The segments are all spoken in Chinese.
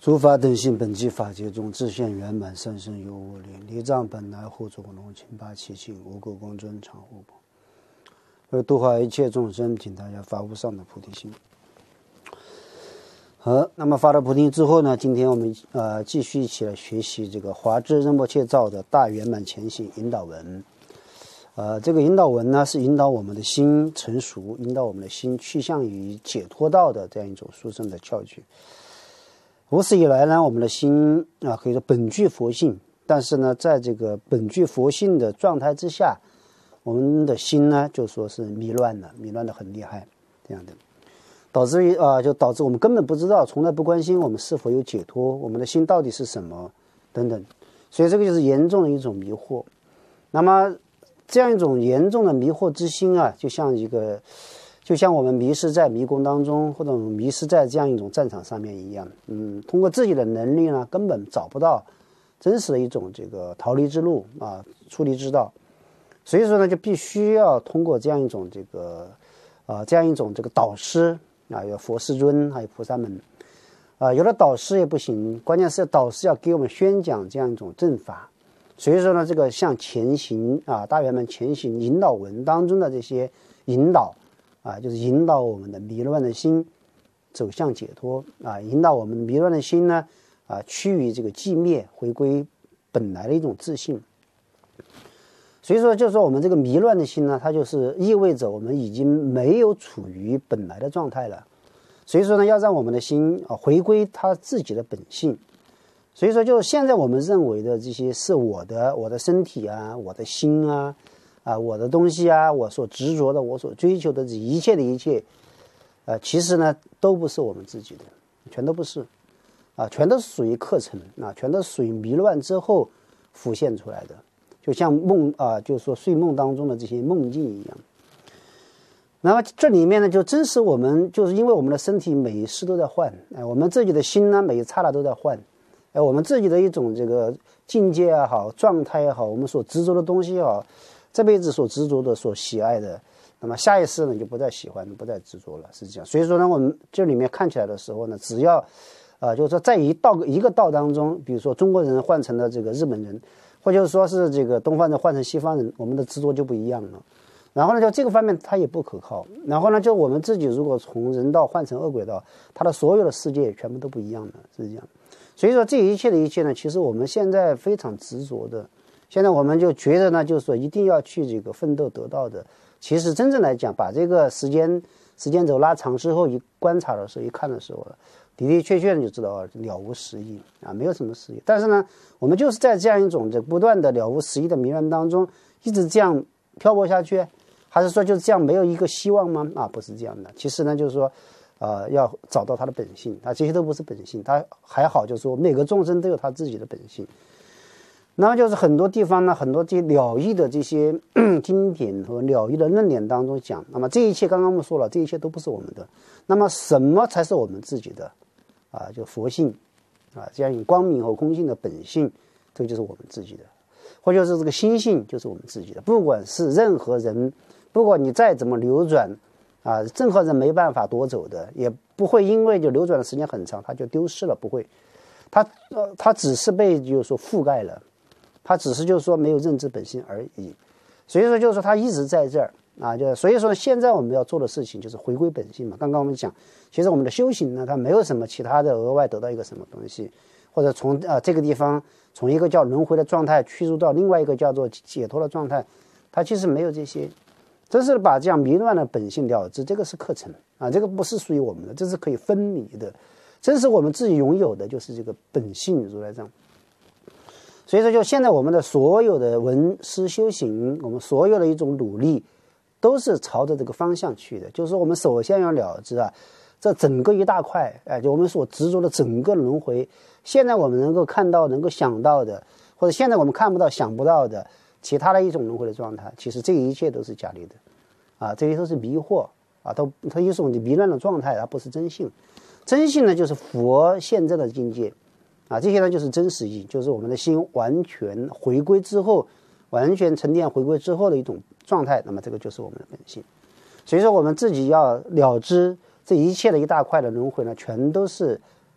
诸法等性本寂法界中，自现圆满，三生有我灵。离障本来护主龙，清八七庆，无垢光尊常护宝。为度化一切众生，请大家发无上的菩提心。好，那么发了菩提之后呢，今天我们继续一起来学习这个华智仁波切造的大圆满前行引导文。这个引导文呢，是引导我们的心成熟，引导我们的心趋向于解脱道的这样一种殊胜的教具。无始以来呢，我们的心可以说本具佛性，但是呢，在这个本具佛性的状态之下，我们的心呢就说是迷乱的很厉害，这样的，导致于就导致我们根本不知道，从来不关心我们是否有解脱，我们的心到底是什么等等，所以这个就是严重的一种迷惑。那么这样一种严重的迷惑之心就像我们迷失在迷宫当中，或者迷失在这样一种战场上面一样，通过自己的能力呢，根本找不到真实的一种这个逃离之路出离之道。所以说呢，就必须要通过这样一种这个导师有佛世尊，还有菩萨们有了导师也不行，关键是导师要给我们宣讲这样一种正法。所以说呢，这个像前行大圆满前行引导文当中的这些引导就是引导我们的迷乱的心走向解脱引导我们迷乱的心呢趋于这个寂灭，回归本来的一种自信。所以说就是说我们这个迷乱的心呢，它就是意味着我们已经没有处于本来的状态了。所以说呢，要让我们的心回归它自己的本性。所以说就现在我们认为的这些是我的身体我的心我的东西我所执着的，我所追求的这一切的一切其实呢都不是我们自己的，全都不是全都是属于课程全都是属于迷乱之后浮现出来的，就像梦就是说睡梦当中的这些梦境一样。那么这里面呢，就真实我们就是因为我们的身体每一时都在换我们自己的心呢每一刹那都在换我们自己的一种这个境界也好，状态也好，我们所执着的东西也好，这辈子所执着的所喜爱的，那么下一世呢就不再喜欢不再执着了，是这样。所以说呢，我们这里面看起来的时候呢，只要就是说在一个道当中，比如说中国人换成了这个日本人，或者说是这个东方人换成西方人，我们的执着就不一样了。然后呢，就这个方面它也不可靠。然后呢，就我们自己如果从人道换成恶鬼道，它的所有的世界全部都不一样的，是这样。所以说这一切的一切呢，其实我们现在非常执着的，现在我们就觉得呢，就是说一定要去这个奋斗得到的。其实真正来讲，把这个时间轴拉长之后，一观察的时候，一看的时候的的确确就知道了无实意没有什么实意。但是呢，我们就是在这样一种不断的了无实意的迷乱当中，一直这样漂泊下去，还是说就这样没有一个希望吗？不是这样的。其实呢，就是说要找到他的本性，这些都不是本性，他还好，就是说每个众生都有他自己的本性。那么就是很多地方呢，很多这了义的这些经典和了义的论点当中讲，那么这一切刚刚我们说了，这一切都不是我们的。那么什么才是我们自己的就佛性这样一光明和空性的本性，这个就是我们自己的，或者是这个心性就是我们自己的。不管是任何人，不管你再怎么流转任何人没办法夺走的，也不会因为就流转的时间很长他就丢失了，不会。他只是被就是说覆盖了，他只是就是说没有认知本性而已。所以说就是说他一直在这儿就所以说现在我们要做的事情就是回归本性嘛。刚刚我们讲，其实我们的修行呢，它没有什么其他的额外得到一个什么东西，或者从这个地方从一个叫轮回的状态驱入到另外一个叫做解脱的状态，它其实没有这些。这是把这样迷乱的本性了知，这个是课程这个不是属于我们的，这是可以分离的，真是我们自己拥有的，就是这个本性如来藏。所以说就现在我们的所有的闻思修行，我们所有的一种努力都是朝着这个方向去的，就是说我们首先要了知这整个一大块就我们所执着的整个轮回，现在我们能够看到能够想到的，或者现在我们看不到想不到的其他的一种轮回的状态，其实这一切都是假立的这些都是迷惑它一种迷乱的状态，它不是真性。真性呢就是佛现在的境界这些呢就是真实意，就是我们的心完全回归之后，完全沉淀回归之后的一种状态，那么这个就是我们的本性。所以说我们自己要了知这一切的一大块的轮回呢，全都是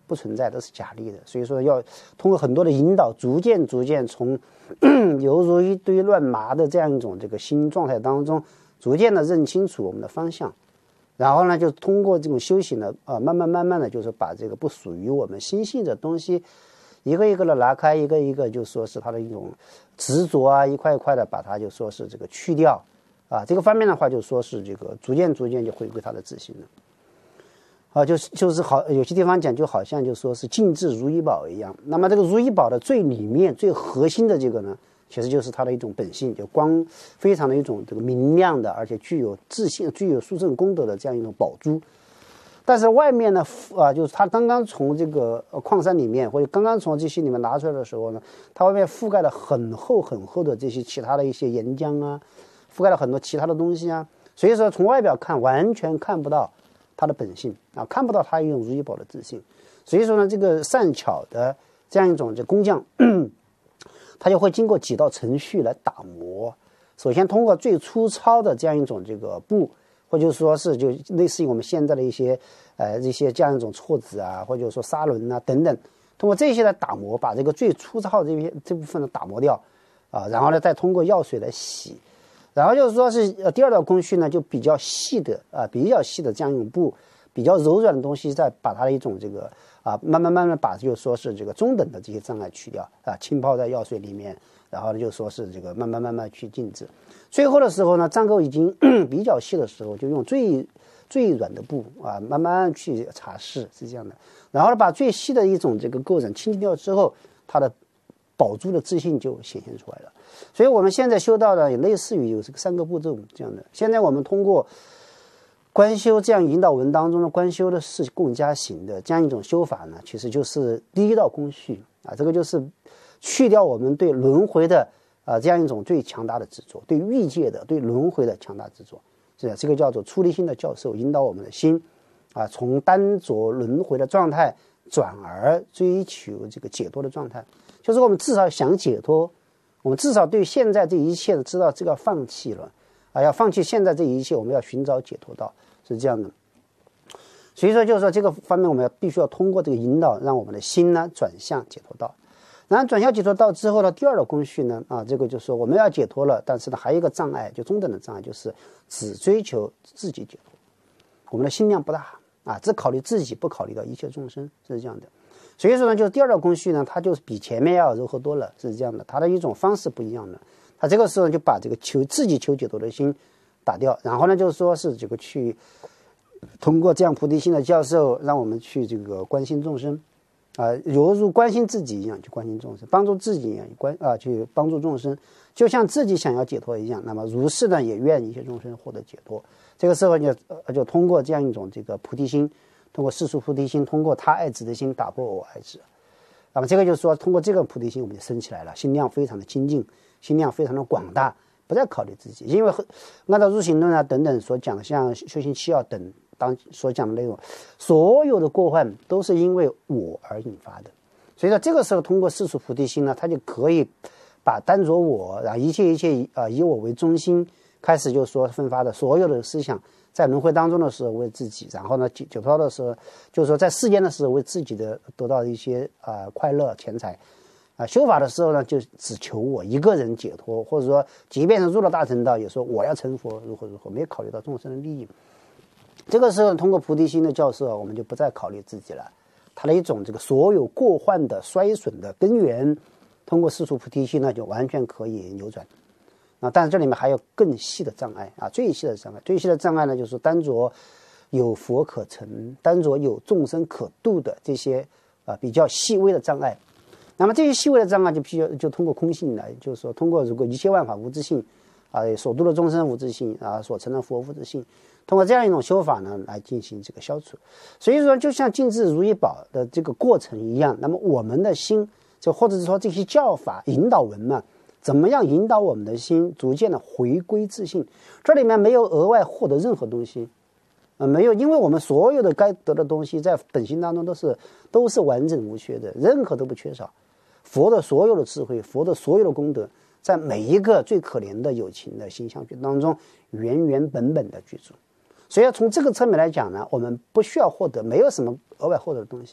不存在，都是假立的。所以说要通过很多的引导，逐渐从犹如一堆乱麻的这样一种这个心状态当中，逐渐的认清楚我们的方向。然后呢，就通过这种修行呢，慢慢的，就是把这个不属于我们心性的东西，一个一个的拿开，一个一个就说是它的一种执着啊，一块一块的把它就说是这个去掉啊。这个方面的话，就说是这个逐渐就回归它的自信了。就是好，有些地方讲就好像就说是静置如意宝一样。那么这个如意宝的最里面、最核心的这个呢，其实就是它的一种本性，就光非常的一种这个明亮的，而且具有自信、具有殊胜功德的这样一种宝珠。但是外面呢，就是它刚刚从这个矿山里面，或者刚刚从这些里面拿出来的时候呢，它外面覆盖了很厚的这些其他的一些岩浆啊，覆盖了很多其他的东西啊，所以说从外表看完全看不到它的本性啊，看不到它一种如意宝的自信。所以说呢，这个善巧的这样一种这工匠，他就会经过几道程序来打磨。首先通过最粗糙的这样一种这个布，或者说是就类似于我们现在的一些这些这样一种错子啊，或者说砂轮啊等等，通过这些来打磨，把这个最粗糙的这部分的打磨掉啊，然后呢再通过药水来洗。然后就是说是第二道工序呢，就比较细的这样一种布，比较柔软的东西，再把它的一种这个慢慢把就说是这个中等的这些障碍去掉啊，浸泡在药水里面，然后呢就说是这个慢慢去静置。最后的时候呢，障垢已经比较细的时候，就用最软的布啊，慢慢去擦拭，是这样的。然后把最细的一种这个垢染清掉之后，它的宝珠的自信就显现出来了。所以我们现在修道呢，也类似于有这个3个步骤这样的。现在我们通过观修这样引导文当中的观修的是共加行的这样一种修法呢，其实就是第一道工序啊，这个就是去掉我们对轮回的这样一种最强大的执着，对欲界的、对轮回的强大执着，是吧？这个叫做出离心的教授，引导我们的心从单着轮回的状态转而追求这个解脱的状态。就是我们至少想解脱，我们至少对现在这一切的知道这个放弃了要放弃现在这一切，我们要寻找解脱道，是这样的。所以说就是说这个方面我们必须要通过这个引导，让我们的心呢转向解脱道。然后转向解脱道之后呢，第二个工序呢这个就是说我们要解脱了，但是呢还有一个障碍，就中等的障碍，就是只追求自己解脱，我们的心量不大只考虑自己，不考虑到一切众生，是这样的。所以说呢，就是第二道工序呢，它就是比前面要柔和多了，是这样的。它的一种方式不一样的，它这个时候就把这个自己求解脱的心打掉，然后呢，就是说是这个去通过这样菩提心的教授，让我们去这个关心众生犹如关心自己一样去关心众生，帮助自己一样去帮助众生，就像自己想要解脱一样，那么如是呢也愿一切众生获得解脱。这个时候就通过这样一种这个菩提心，通过世俗菩提心，通过他爱子的心打破我爱子。那么这个就是说，通过这个菩提心，我们就升起来了，心量非常的清净，心量非常的广大，不再考虑自己。因为按照入行论等等所讲，像修行7要等当所讲的内容，所有的过患都是因为我而引发的。所以说这个时候通过世俗菩提心呢，它就可以把单着我，然后一切以我为中心，开始就说分发的所有的思想，在轮回当中的时候为自己，然后呢解脱的时候，就是说在世间的时候为自己的得到一些快乐钱财修法的时候呢，就只求我一个人解脱，或者说即便是入了大乘道，也说我要成佛如何，没有考虑到众生的利益。这个时候通过菩提心的教授，我们就不再考虑自己了，它的一种这个所有过患的衰损的根源，通过世俗菩提心呢就完全可以扭转但是这里面还有更细的障碍最细的障碍呢，就是单着有佛可成，单着有众生可度的这些比较细微的障碍。那么这些细微的障碍就通过空性来，就是说通过如果一切万法无自性所度的众生无自性所成的佛无自性，通过这样一种修法呢来进行这个消除。所以说就像静置如意宝的这个过程一样，那么我们的心或者是说这些教法引导文嘛，怎么样引导我们的心逐渐的回归自性？这里面没有额外获得任何东西没有，因为我们所有的该得的东西在本心当中都是完整无缺的，任何都不缺少。佛的所有的智慧，佛的所有的功德，在每一个最可怜的有情的心相续当中原原本本的居住。所以从这个侧面来讲呢，我们不需要获得，没有什么额外获得的东西，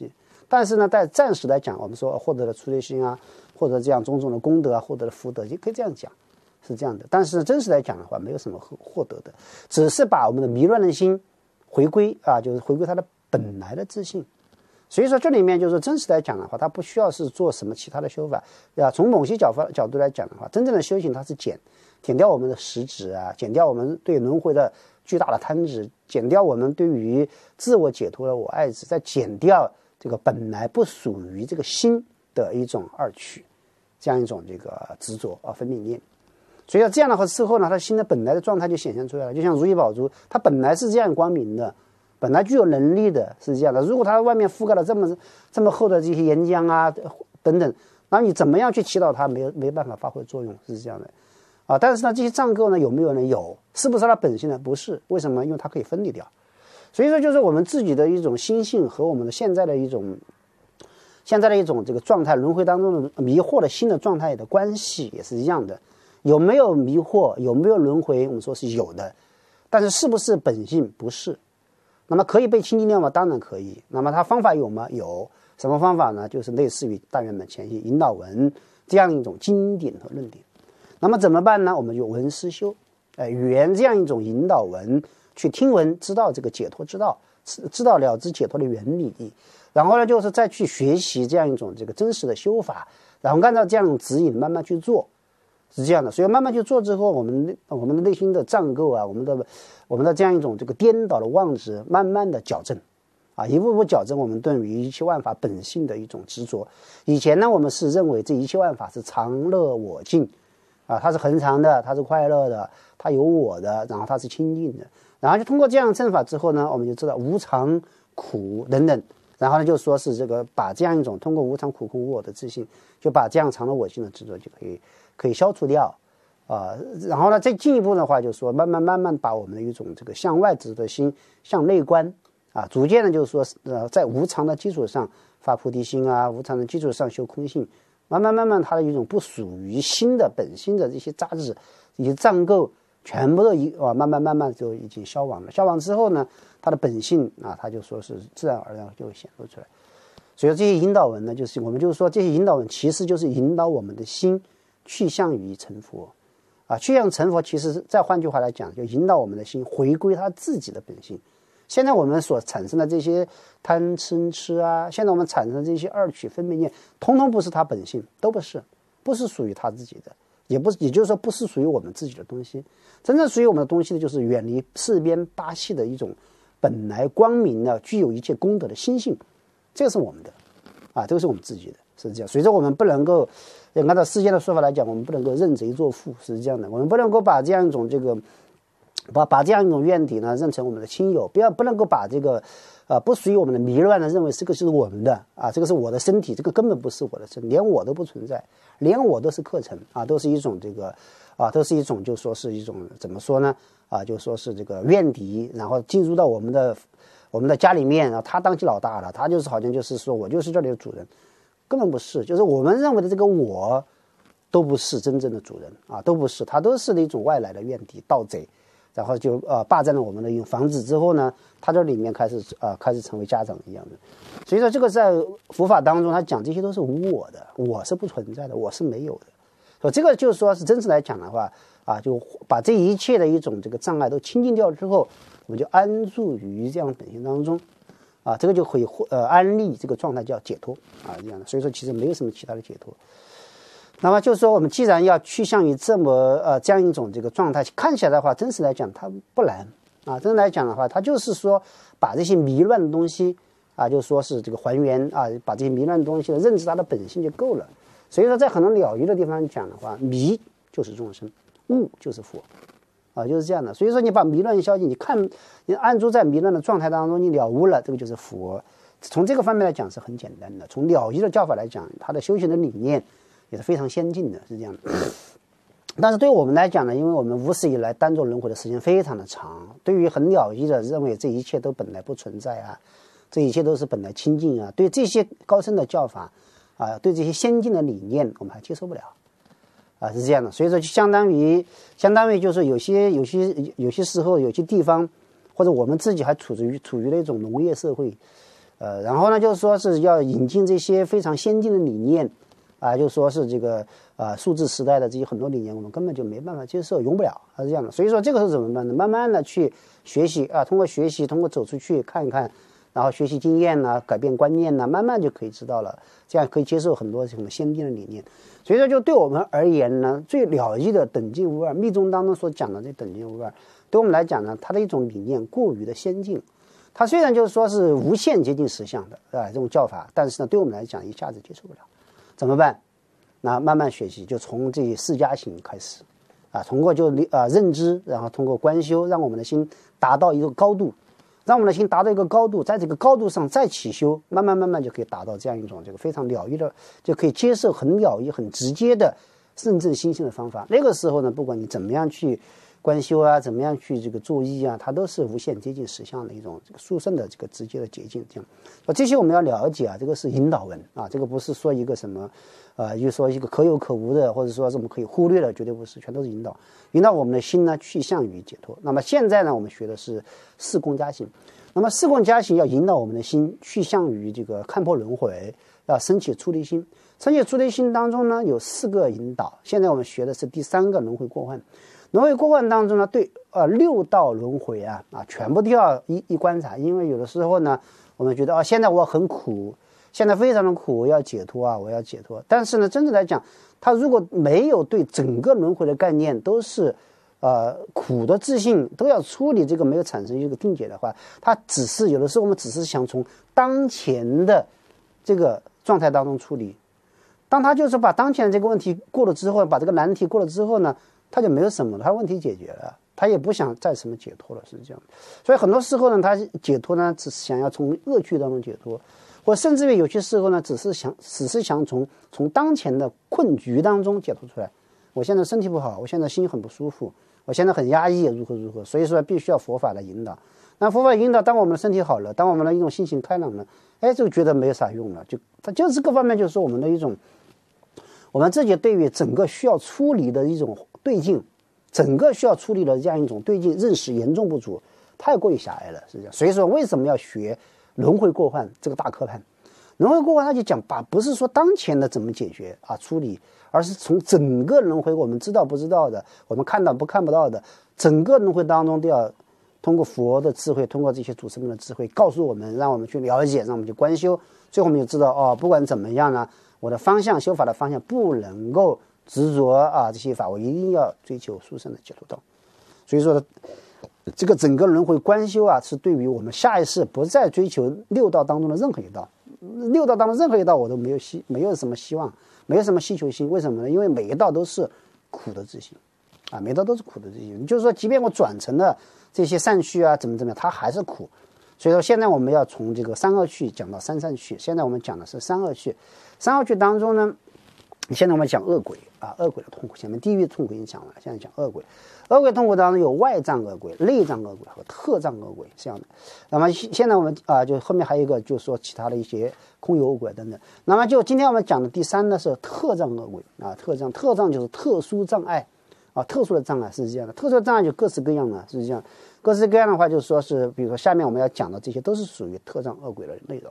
但是呢，在暂时来讲，我们说获得了出离心啊，获得这样种种的功德啊，获得了福德，就可以这样讲，是这样的。但是真实来讲的话，没有什么获得的，只是把我们的迷乱的心回归啊，就是回归它的本来的自信。所以说这里面就是真实来讲的话，它不需要是做什么其他的修法啊。从某些角度来讲的话，真正的修行它是减掉我们的实执啊，减掉我们对轮回的巨大的贪执，减掉我们对于自我解脱的我爱执，再减掉这个本来不属于这个心的一种二取，这样一种这个执着啊分别念。所以要这样的话之后呢，他心的本来的状态就显现出来了。就像如意宝珠，它本来是这样光明的，本来具有能力的，是这样的。如果它外面覆盖了这么厚的这些岩浆啊等等，那你怎么样去祈祷它没办法发挥作用，是这样的啊。但是呢，这些障垢呢有没有呢？有，是不是它本性呢？不是，为什么？因为它可以分离掉。所以说，就是我们自己的一种心性和我们的现在的一种这个状态，轮回当中的迷惑的心的状态的关系也是一样的。有没有迷惑，有没有轮回，我们说是有的，但是是不是本性？不是。那么可以被清净掉吗？当然可以。那么它方法有吗？有。什么方法呢？就是类似于大圆满前行引导文这样一种经典和论点。那么怎么办呢？我们就闻思修，缘这样一种引导文去听闻，知道这个解脱之道，知道了知解脱的原理。然后呢，就是再去学习这样一种这个真实的修法，然后按照这样一种指引慢慢去做。是这样的，所以慢慢去做之后，我们的内心的障垢啊，我们的这样一种这个颠倒的妄执，慢慢的矫正，啊，一步步矫正我们对于一切万法本性的一种执着。以前呢，我们是认为这一切万法是常乐我净，啊，它是恒常的，它是快乐的，它有我的，然后它是清净的。然后就通过这样的正法之后呢，我们就知道无常、苦等等。然后呢，就说是这个把这样一种通过无常、苦、空、无我的自信，就把这样常乐我净的执着就可以消除掉，然后呢，再进一步的话，就是说慢慢把我们的一种这个向外执的心向内观啊，逐渐的就是说在无常的基础上发菩提心啊，无常的基础上修空性，慢慢它的一种不属于心的本心的这些杂质以及障垢，全部都慢慢就已经消亡了。消亡之后呢，它的本性啊，它就说是自然而然就会显露出来。所以这些引导文呢，就是我们就是说这些引导文其实就是引导我们的心去向于成佛啊，去向成佛，其实再换句话来讲，就引导我们的心回归他自己的本性。现在我们所产生的这些贪嗔痴啊，现在我们产生的这些二取分别念，通通不是他本性，都不是属于他自己的，也就是说不是属于我们自己的东西。真正属于我们的东西呢，就是远离四边八系的一种本来光明的、具有一切功德的心性，这个是我们的啊，这个是我们自己的，是这样。所以说我们不能够按照世间的说法来讲，我们不能够认贼作父，是这样的。我们不能够把这样一种这个把这样一种怨敌呢认成我们的亲友，不能够把这个不属于我们的迷乱呢认为这个是我们的啊，这个是我的身体，这个根本不是我的身体，连我都不存在，连我都是课程啊，都是一种这个都是一种就说是一种怎么说呢啊，就说是这个怨敌，然后进入到我们的家里面，然后他当起老大了，他就是好像就是说我就是这里的主人。根本不是，就是我们认为的这个我都不是真正的主人啊，都不是，他都是一种外来的怨敌盗贼，然后就霸占了我们的房子之后呢，他这里面开始成为家长一样的。所以说这个在佛法当中他讲这些都是无我的，我是不存在的，我是没有的。所以这个就是说是真正来讲的话啊，就把这一切的一种这个障碍都清净掉之后，我们就安住于这样本性当中。啊，这个就可以安立这个状态叫解脱啊，这样的。所以说其实没有什么其他的解脱。那么就是说，我们既然要趋向于这样一种这个状态，看起来的话，真实来讲它不难啊。真实来讲的话，它就是说把这些迷乱的东西啊，就说是这个还原啊，把这些迷乱的东西的认知它的本性就够了。所以说，在很多了义的地方讲的话，迷就是众生，悟就是佛。啊，就是这样的。所以说你把迷乱消尽，你安住在迷乱的状态当中，你了悟了，这个就是佛。从这个方面来讲是很简单的。从了义的教法来讲，它的修行的理念也是非常先进的，是这样的。但是对我们来讲呢，因为我们无始以来单做轮回的时间非常的长，对于很了义的认为这一切都本来不存在啊，这一切都是本来清净啊，对这些高深的教法啊，对这些先进的理念，我们还接受不了。啊，是这样的，所以说就相当于就是有些时候有些地方，或者我们自己还处于那种农业社会， 然后呢，就是说是要引进这些非常先进的理念，就说是这个数字时代的这些很多理念，我们根本就没办法接受，用不了，是这样的。所以说这个是怎么办呢？慢慢的去学习通过学习，通过走出去看一看，然后学习经验呢，改变观念呢，慢慢就可以知道了，这样可以接受很多什么先进的理念。所以说，就对我们而言呢，最了义的等劲无二，密宗当中所讲的这等劲无二，对我们来讲呢，它的一种理念过于的先进。它虽然就是说是无限接近实相的这种教法，但是呢，对我们来讲一下子接受不了，怎么办？那慢慢学习，就从这四加行开始，通过就认知，然后通过观修，让我们的心达到一个高度，让我们的心达到一个高度，在这个高度上再起修，慢慢就可以达到这样一种这个非常了义的，就可以接受很了义、很直接的认证心性的方法。那个时候呢，不管你怎么样去观修怎么样去这个作意它都是无限接近实相的一种这个殊胜的这个直接的捷径。这样，这些我们要了解这个是引导文这个不是说一个什么就说一个可有可无的，或者说我们可以忽略的，绝对不是，全都是引导我们的心呢去向于解脱。那么现在呢，我们学的是四供加行。那么四供加行要引导我们的心去向于这个看破轮回，要升起出离心。升起出离心当中呢，有4个引导。现在我们学的是第3个轮回过患。轮回过患当中呢，对6道轮回全部都要一观察。因为有的时候呢，我们觉得现在我很苦，现在非常的苦，我要解脱我要解脱。但是呢，真正来讲，他如果没有对整个轮回的概念都是苦的自信，都要处理这个，没有产生一个定解的话，他只是有的时候我们只是想从当前的这个状态当中处理。当他就是把当前的这个问题过了之后，把这个难题过了之后呢，他就没有什么了，他问题解决了，他也不想再什么解脱了，是这样。所以很多时候呢，他解脱呢，只是想要从恶趣当中解脱，或甚至于有些时候呢，只是想从当前的困局当中解脱出来。我现在身体不好，我现在心很不舒服，我现在很压抑，如何，所以说必须要佛法来引导。那佛法引导，当我们的身体好了，当我们的一种心情开朗了，就觉得没有啥用了，它就是各方面就是说我们的一种，我们自己对于整个需要处理的一种对境，整个需要处理的这样一种对境认识严重不足，太过于狭隘了，是这样。所以说为什么要学轮回过患这个大科判？轮回过患他就讲不是说当前的怎么解决处理，而是从整个轮回我们知道不知道的，我们看到看不到的，整个轮回当中都要通过佛的智慧，通过这些祖师们的智慧告诉我们，让我们去了解，让我们去观修。最后我们就知道不管怎么样呢，我的方向修法的方向不能够执着这些法，我一定要追求殊胜的解脱道。所以说这个整个轮回观修是对于我们下一世不再追求6道当中的任何一道，6道当中任何一道我都没有什么希望，没有什么希求心。为什么呢？因为每一道都是苦的自性每一道都是苦的自性。就是说即便我转成了这些善趣怎么样，它还是苦。所以说现在我们要从这个3恶趣讲到3善趣。现在我们讲的是3恶趣。3恶趣当中呢，现在我们讲恶鬼恶鬼的痛苦。前面地狱痛苦已经讲了，现在讲恶鬼。恶鬼痛苦当中有外障恶鬼、内障恶鬼和特障恶鬼这样的。那么现在我们就后面还有一个就是说其他的一些空有恶鬼等等。那么就今天我们讲的第3呢是特障恶鬼特障就是特殊障碍特殊的障碍是这样的。特殊的障碍就各式各样的，是这样。各式各样的话就是说是比如说下面我们要讲的这些都是属于特障恶鬼的内容。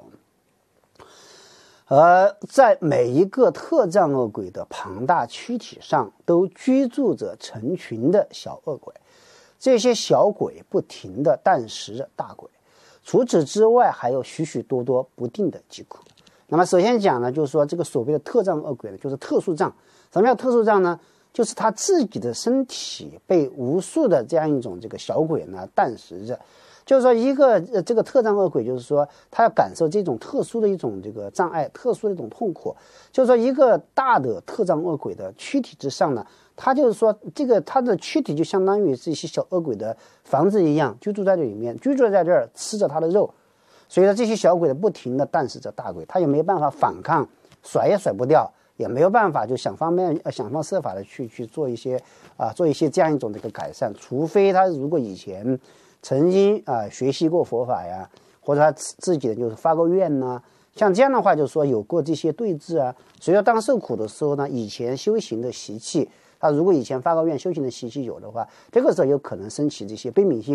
而在每一个特障恶鬼的庞大躯体上都居住着成群的小恶鬼，这些小鬼不停地啖食着大鬼，除此之外还有许许多多不定的疾苦。那么首先讲呢，就是说这个所谓的特障恶鬼呢，就是特殊障。什么叫特殊障呢？就是他自己的身体被无数的这样一种这个小鬼呢啖食着。就是说一个这个特障恶鬼，就是说他要感受这种特殊的一种这个障碍，特殊的一种痛苦。就是说一个大的特障恶鬼的躯体之上呢，他就是说这个他的躯体就相当于这些小恶鬼的房子一样，居住在这里面，居住在这儿，吃着他的肉。所以说这些小鬼的不停的啖食着大鬼，他也没办法反抗，甩也甩不掉，也没有办法就想方设法的去做一些这样一种这个改善。除非他如果以前曾经学习过佛法呀，或者他自己的就是发过愿呐，像这样的话就是说有过这些对峙所以说当受苦的时候呢，以前修行的习气，他如果以前发过愿修行的习气有的话，这个时候有可能升起这些悲悯心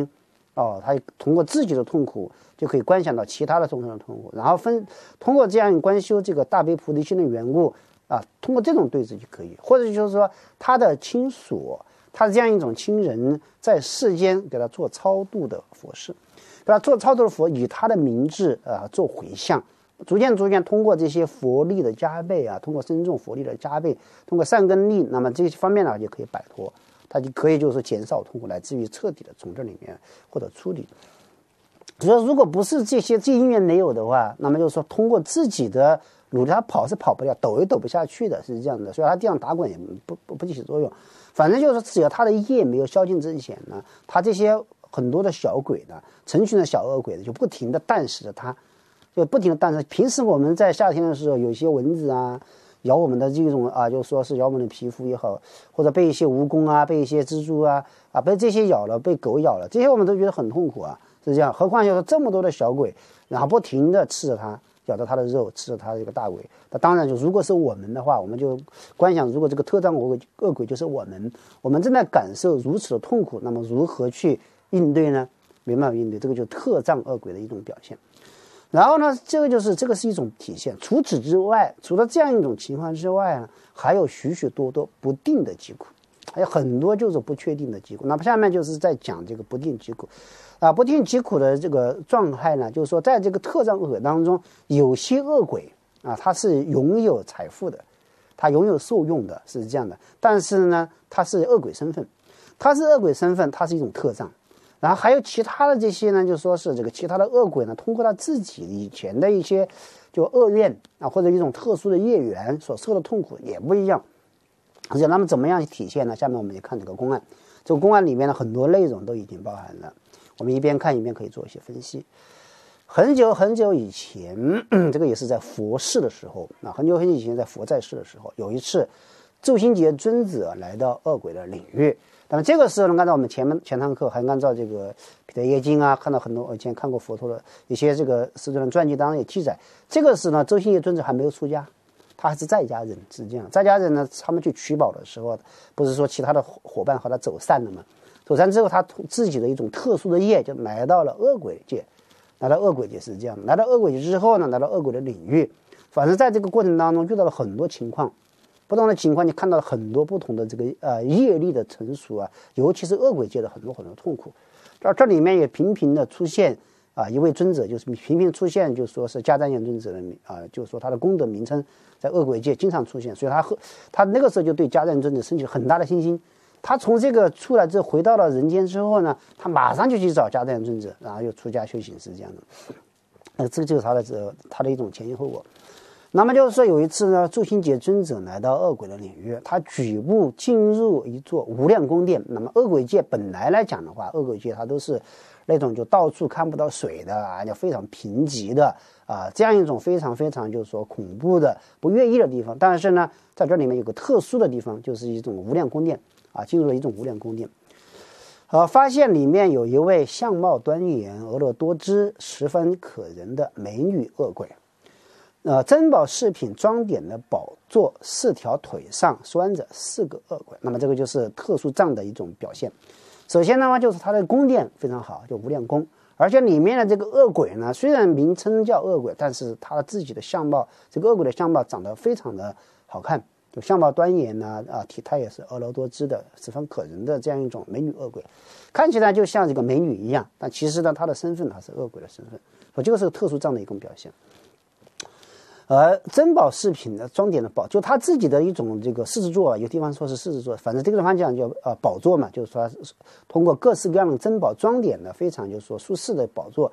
他通过自己的痛苦就可以观想到其他的众生的痛苦，然后通过这样观修这个大悲菩提心的缘故通过这种对治就可以，或者就是说他的亲属，他这样一种亲人在世间给他做超度的佛事，给他做超度的佛，以他的名字做回向，逐渐通过这些佛力的加倍通过深重佛力的加倍，通过善根力，那么这些方面呢就可以摆脱，他就可以就是减少痛苦，来自于彻底的从这里面获得出离。所以如果不是这因缘没有的话，那么就是说通过自己的努力，他跑是跑不了，抖也抖不下去的，是这样的。所以他这样打滚也不起作用。反正就是说，只要他的业没有消尽之前呢，他这些很多的小鬼呢，成群的小恶鬼就不停的啖食着他，就不停的啖食。平时我们在夏天的时候，有一些蚊子咬我们的这种就说是咬我们的皮肤也好，或者被一些蜈蚣被一些蜘蛛被这些咬了，被狗咬了，这些我们都觉得很痛苦是这样。何况就是这么多的小鬼，然后不停的吃着它，咬着它的肉，吃着它这个大鬼。那当然就如果是我们的话，我们就观想，如果这个特障恶鬼就是我们正在感受如此的痛苦，那么如何去应对呢？没办法应对，这个就是特障恶鬼的一种表现。然后呢，这个是一种体现。除此之外，除了这样一种情况之外呢，还有许许多多不定的疾苦，还有很多就是不确定的疾苦。那么下面就是在讲这个不定疾苦不定疾苦的这个状态呢，就是说在这个特障恶鬼当中，有些恶鬼它是拥有财富的，它拥有受用的，是这样的。但是呢，它是恶鬼身份，它是一种特障。然后还有其他的这些呢，就说是这个其他的恶鬼呢，通过他自己以前的一些就恶愿或者一种特殊的业缘所受的痛苦也不一样。而且那么怎么样去体现呢？下面我们就看这个公案，这个公案里面的很多内容都已经包含了，我们一边看一边可以做一些分析。很久很久以前，这个也是在佛世的时候很久以前在佛在世的时候，有一次周新杰尊者来到恶鬼的领域。那么这个时候呢，按照我们前堂课，还按照这个彼得耶经看到很多我以前看过佛陀的一些这个师尊的传记当中也记载，这个时呢，周新杰尊者还没有出家，他还是在家人，是这样。在家人呢，他们去取宝的时候，不是说其他的伙伴和他走散了吗？走散之后，他自己的一种特殊的业就来到了恶鬼界，是这样。来到恶鬼界之后呢，来到恶鬼的领域，反正在这个过程当中遇到了很多情况。不同的情况，你看到了很多不同的这个业力的成熟尤其是恶鬼界的很多痛苦。这里面也频频的出现一位尊者，就是频频出现，就说是迦旃延尊者的就是说他的功德名称在恶鬼界经常出现，所以他那个时候就对迦旃延尊者升起了很大的信心。他从这个出来之后，回到了人间之后呢，他马上就去找迦旃延尊者，然后又出家修行，是这样的。这个就是他的一种前因后果。那么就是说，有一次呢，周新杰尊者来到恶鬼的领域，他举步进入一座无量宫殿。那么恶鬼界本来讲的话，恶鬼界它都是那种就到处看不到水的就非常贫瘠的这样一种非常非常就是说恐怖的不悦意的地方。但是呢，在这里面有个特殊的地方，就是一种无量宫殿进入了一种无量宫殿。发现里面有一位相貌端严、婀娜多姿、十分可人的美女恶鬼。珍宝饰品装点的宝座，4条腿上拴着4个恶鬼。那么这个就是特殊障的一种表现。首先呢，就是它的宫殿非常好，就无量宫，而且里面的这个恶鬼呢，虽然名称叫恶鬼，但是它自己的相貌，这个恶鬼的相貌长得非常的好看，就相貌端严体态也是婀娜多姿的，十分可人的这样一种美女恶鬼，看起来就像这个美女一样，但其实呢，她的身份是恶鬼的身份，所以这个是特殊障的一种表现。而珍宝饰品的装点的宝，就他自己的一种这个狮子座有地方说是狮子座，反正这个地方讲叫宝座嘛，就是说通过各式各样的珍宝装点的非常就是说舒适的宝座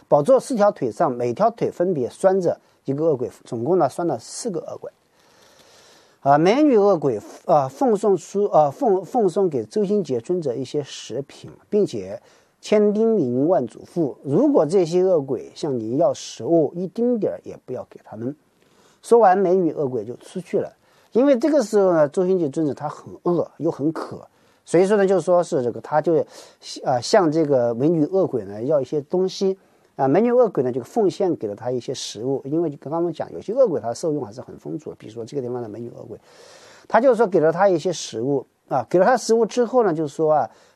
4条腿上，每条腿分别拴着一个恶鬼，总共呢拴了4个恶鬼。美女恶鬼奉送给周新杰尊者一些食品，并且千叮咛万嘱咐，如果这些恶鬼向您要食物，一丁点也不要给他们。说完，美女恶鬼就出去了。因为这个时候呢，周新杰尊者他很饿又很渴，所以说呢，就说是这个他就向这个美女恶鬼呢要一些东西美女恶鬼呢就奉献给了他一些食物。因为刚刚我们讲，有些恶鬼他受用还是很丰足的，比如说这个地方的美女恶鬼，他就是说给了他一些食物给了他食物之后呢，就是说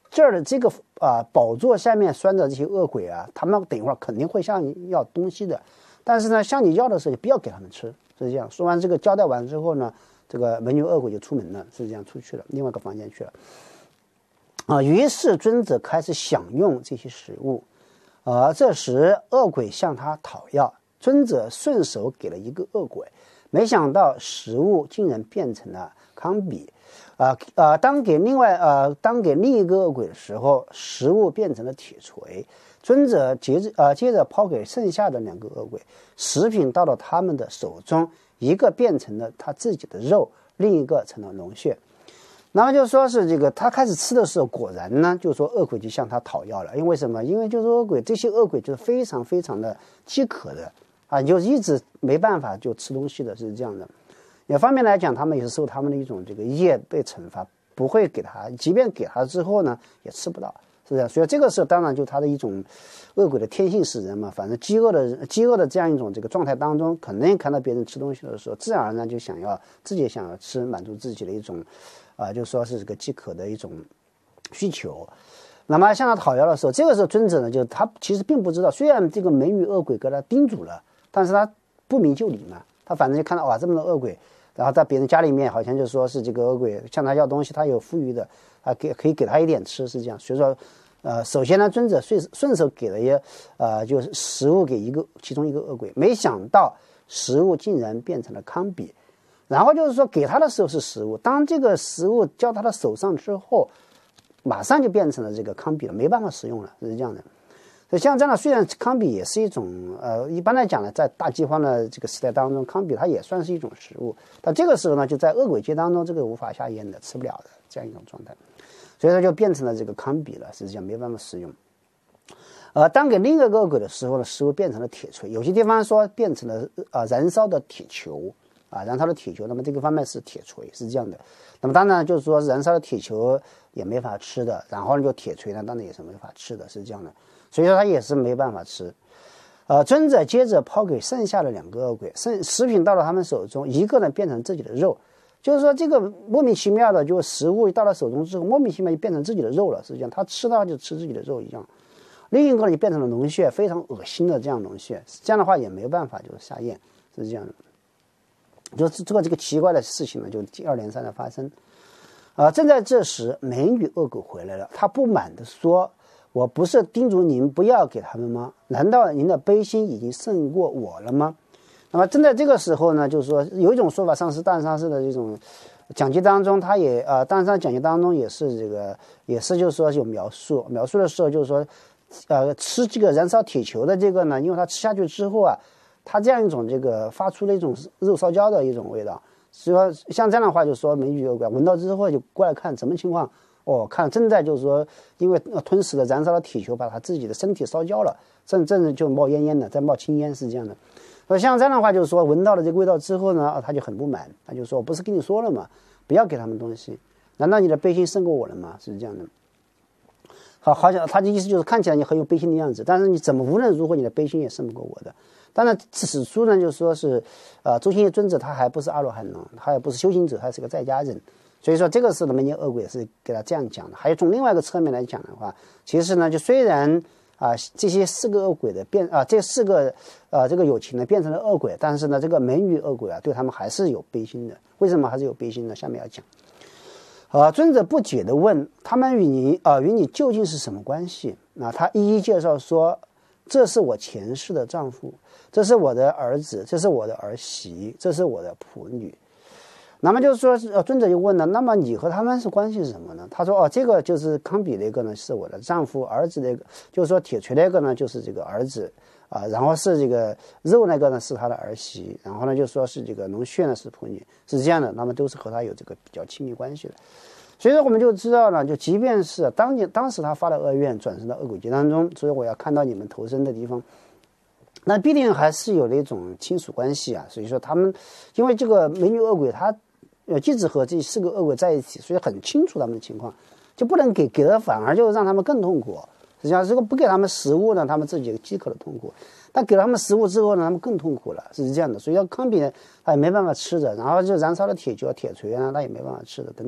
这儿的这个宝座下面拴的这些恶鬼啊，他们等一会儿肯定会向你要东西的，但是呢，向你要的时候就不要给他们吃，是这样。说完这个交代完之后呢，这个美女恶鬼就出门了，是这样出去了，另外一个房间去了。于是尊者开始享用这些食物，这时恶鬼向他讨要，尊者顺手给了一个恶鬼，没想到食物竟然变成了糠秕。当给另一个恶鬼的时候，食物变成了铁锤。尊者接着抛给剩下的2个恶鬼，食品到了他们的手中，一个变成了他自己的肉，另一个成了脓血。然后就说是这个他开始吃的时候，果然呢，就说恶鬼就向他讨要了。因为什么？因为就是这些恶鬼就是非常非常的饥渴的就一直没办法就吃东西的，是这样的。一方面来讲，他们也是受他们的一种这个业被惩罚，不会给他，即便给他之后呢，也吃不到，是这样。所以这个时候当然就他的一种恶鬼的天性使然嘛，反正饥饿的这样一种这个状态当中，肯定看到别人吃东西的时候，自然而然就自己想要吃，满足自己的一种就说是这个饥渴的一种需求。那么向他讨要的时候，这个时候尊者呢，就他其实并不知道，虽然这个美女恶鬼给他叮嘱了，但是他不明就里嘛，他反正就看到哇这么多恶鬼。然后在别人家里面，好像就说是这个恶鬼向他要东西，他有富裕的，可以给他一点吃，是这样。所以说，首先呢，尊者顺手给了就是食物给其中一个恶鬼，没想到食物竟然变成了糠秕。然后就是说给他的时候是食物，当这个食物交他的手上之后，马上就变成了这个糠秕了，没办法食用了，是这样的。所以像这样的，虽然糠秕也是一种一般来讲呢，在大饥荒的这个时代当中，糠秕它也算是一种食物，但这个时候呢，就在恶鬼界当中，这个无法下咽的，吃不了的这样一种状态，所以说就变成了这个糠秕了，实际上没办法食用。当给另一个恶鬼的时候呢，食物变成了铁锤，有些地方说变成了燃烧的铁球燃烧的铁球，那么这个方面是铁锤，是这样的。那么当然就是说燃烧的铁球也没法吃的，然后呢就铁锤呢，当然也是没法吃的，是这样的。所以说他也是没办法吃。尊者接着抛给剩下的2个恶鬼，食品到了他们手中，一个呢变成自己的肉，就是说这个莫名其妙的，就食物到了手中之后，莫名其妙就变成自己的肉了，实际上他吃到就吃自己的肉一样。另一个呢就变成了脓血，非常恶心的这样脓血，这样的话也没办法就是下咽，是这样的。就是这个奇怪的事情呢，就接二连三的发生。正在这时，美女恶鬼回来了，她不满的说：“我不是叮嘱您不要给他们吗？难道您的悲心已经胜过我了吗？”那么正在这个时候呢，就是说有一种说法，大上师的这种讲记当中，他也大上讲记当中也是就是说有描述的时候，就是说吃这个燃烧铁球的这个呢，因为他吃下去之后它这样一种这个发出了一种肉烧焦的一种味道，所以说像这样的话，就说美女恶鬼闻到之后就过来看什么情况。看正在就是说，因为吞噬了燃烧的铁球，把他自己的身体烧焦了，正就冒烟烟的，在冒青烟，是这样的。像这样的话，就是说闻到了这个味道之后呢，他就很不满，他就说：“我不是跟你说了吗？不要给他们东西，难道你的悲心胜过我了吗？”是这样的。好像他的意思就是看起来你很有悲心的样子，但是你怎么无论如何你的悲心也胜不过我的。当然此处呢，就是说是周心业尊者他还不是阿罗汉呢，他也不是修行者，他是个在家人。所以说这个是美女恶鬼也是给他这样讲的。还有从另外一个侧面来讲的话，其实呢，就虽然这些4个恶鬼的这4个这个有情呢变成了恶鬼，但是呢这个美女恶鬼对他们还是有悲心的。为什么还是有悲心呢？下面要讲。尊者不解地问他们与你究竟是什么关系？他一一介绍说：这是我前世的丈夫，这是我的儿子，这是我的儿媳，这是我的仆女。那么就是说，尊者就问了，那么你和他们是关系是什么呢？他说：这个就是糠秕那个呢是我的丈夫，儿子那个就是说铁锤那个呢就是这个儿子然后是这个肉那个呢是他的儿媳，然后呢就说是这个脓血呢是仆女，是这样的，那么都是和他有这个比较亲密关系的。所以说我们就知道了，就即便是当时他发了恶愿，转生到恶鬼界当中，所以我要看到你们投生的地方，那必定还是有那种亲属关系所以说他们因为这个美女恶鬼他即使和这4个恶鬼在一起，所以很清楚他们的情况，就不能给了，反而就让他们更痛苦。实际上如果不给他们食物呢，他们自己饥渴的痛苦，但给了他们食物之后呢，他们更痛苦了，是这样的。所以糠秕他也没办法吃的，然后就燃烧的铁球铁锤他也没办法吃的等等。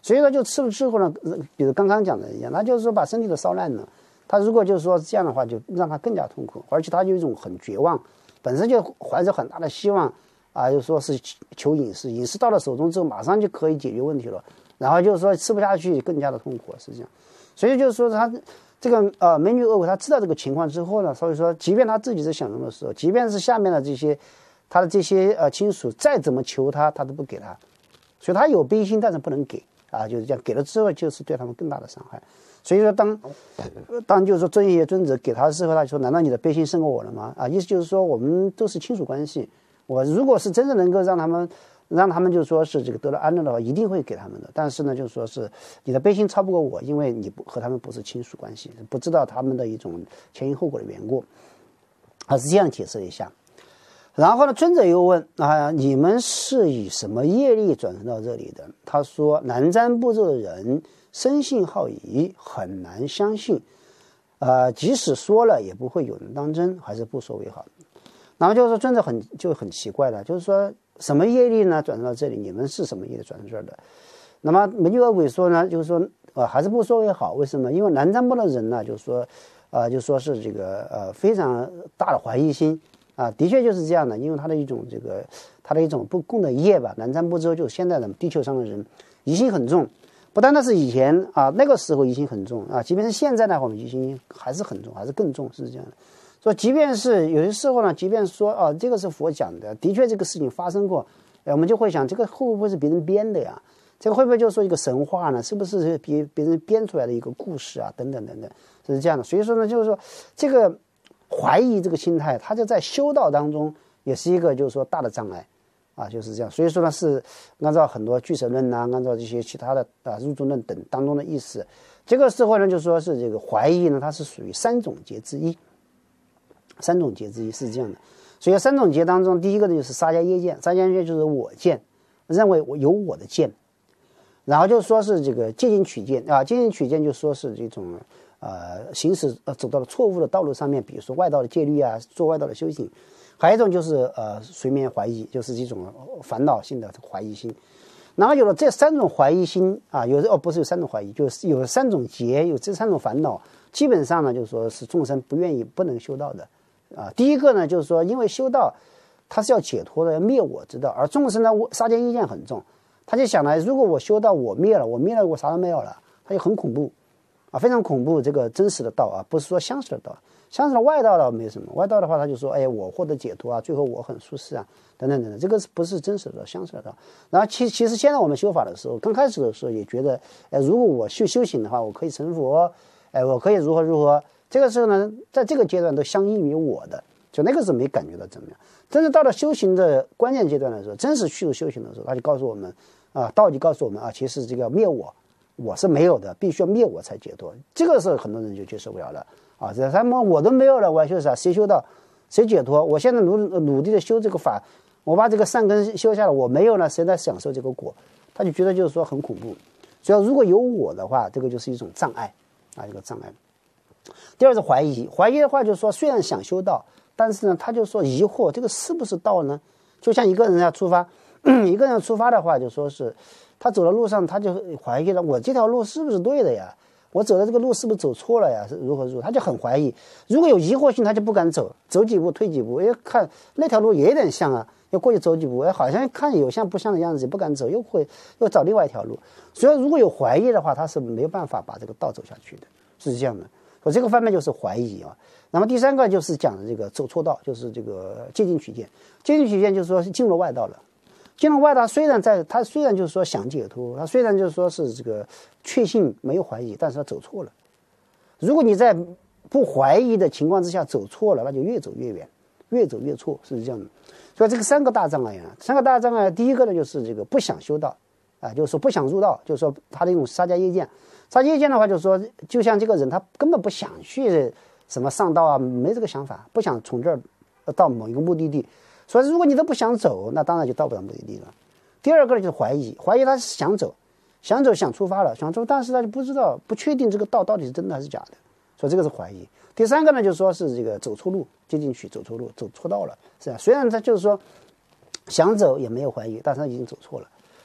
所以说就吃了之后呢，比如刚刚讲的一样，那就是说把身体都烧烂了。他如果就是说这样的话，就让他更加痛苦，而且他就有一种很绝望，本身就怀着很大的希望啊，就说是求饮食，饮食到了手中之后，马上就可以解决问题了，然后就是说吃不下去，更加的痛苦，是这样。所以就是说他这个美女恶鬼，他知道这个情况之后呢，所以说即便他自己在享用的时候，即便是下面的这些他的这些亲属再怎么求他，他都不给他，所以他有悲心，但是不能给啊，就是这样，给了之后就是对他们更大的伤害。所以说当就是说尊爷尊者给他的时候，他就说难道你的悲心胜过我了吗？啊，意思就是说我们都是亲属关系，我如果是真正能够让他们就说是这个得到安乐的话，一定会给他们的。但是呢，就是说是你的悲心超不过我，因为你和他们不是亲属关系，不知道他们的一种前因后果的缘故，是这样解释了一下。然后呢，尊者又问啊，你们是以什么业力转生到这里的？他说，南瞻部洲的人生性好疑，很难相信，即使说了也不会有人当真，还是不说为好。然后就是说尊者很奇怪的，就是说什么业力呢转生到这里？你们是什么业力转生这儿的？那么美女恶鬼说呢，就是说还是不说为好。为什么？因为南瞻部的人呢，就是说就说是这个非常大的怀疑心啊，的确就是这样的，因为他的一种不共的业吧。南瞻部洲就是现在的地球上的人疑心很重。不单单是以前啊，那个时候疑心很重啊，即便是现在呢，我们疑心还是很重，还是更重，是这样的。说即便是有些时候呢，即便说这个是佛讲的，的确这个事情发生过，我们就会想，这个会不会是别人编的呀？这个会不会就是说一个神话呢？是不是别人编出来的一个故事啊？等等等等，是这样的。所以说呢，就是说这个怀疑这个心态，它就在修道当中也是一个就是说大的障碍。啊，就是这样。所以说呢，是按照很多俱舍论呐，按照这些其他的入住论等当中的意思，这个时候呢，就说是这个怀疑呢，它是属于三种劫之一。三种劫之一是这样的。所以三种劫当中，第一个呢就是沙迦耶见，沙迦耶就是我见，认为我有我的见，然后就说是这个戒禁取见啊，戒禁取见就说是这种行驶走到了错误的道路上面，比如说外道的戒律啊，做外道的修行。还有一种就是随眠怀疑，就是这种烦恼性的怀疑心。然后有了这三种怀疑心啊，不是有三种怀疑，就是有三种结，有这三种烦恼，基本上呢，就是说是众生不能修道的啊。第一个呢，就是说因为修道，他是要解脱的，要灭我之道，而众生呢杀奸意见很重，他就想了，如果我修道，我灭了，我啥都没有了，他就很恐怖啊，非常恐怖。这个真实的道啊，不是说相识的道。像是外道的没什么，外道的话他就说，哎，我获得解脱啊，最后我很舒适啊，等等等等，这个不是真实的相似的道。然后其实现在我们修法的时候，刚开始的时候也觉得，如果我修行的话，我可以成佛，我可以如何。这个时候呢，在这个阶段都相应于我的，就那个时候没感觉到怎么样。真是到了修行的关键阶段的时候，真是去修行的时候，他就告诉我们啊，道就告诉我们啊，其实这个灭我是没有的，必须要灭我才解脱。这个时候很多人就接受不了了。啊，这他们我都没有了，我还修啥？谁修道，谁解脱？我现在努力的修这个法，我把这个善根修下来，我没有了，谁来享受这个果？他就觉得就是说很恐怖。所以如果有我的话，这个就是一种障碍啊，一个障碍。第二是怀疑，怀疑的话就是说，虽然想修道，但是呢，他就说疑惑，这个是不是道呢？就像一个人要出发，一个人要出发的话，就说是他走的路上，他就怀疑了，我这条路是不是对的呀？我走的这个路是不是走错了呀？是如何？他就很怀疑。如果有疑惑性，他就不敢走，走几步退几步。看那条路也有点像啊，要过去走几步，好像看有像不像的样子，也不敢走，又找另外一条路。所以如果有怀疑的话，他是没有办法把这个道走下去的，是这样的。所以这个方面就是怀疑啊。那么第三个就是讲的这个走错道，就是这个戒禁取见。戒禁取见就是说是进入外道了。进入外道，他虽然就是说想解脱，他虽然就是说是这个确信没有怀疑，但是他走错了。如果你在不怀疑的情况之下走错了，那就越走越远，越走越错，是这样的。所以这个三个大障碍啊，第一个呢就是这个不想修道啊，就是说不想入道，就是说他的一种沙迦耶见。沙迦耶见的话，就是说就像这个人他根本不想去什么上道啊，没这个想法，不想从这儿到某一个目的地。所以如果你都不想走，那当然就到不了目的地了。第二个呢就是怀疑他是想走想出发了，但是他就不知道不确定这个道到底是真的还是假的，所以这个是怀疑。第三个呢就是说是这个走错路，接进去走错路，走错道了，是吧？虽然他就是说想走也没有怀疑，但是他已经走错了。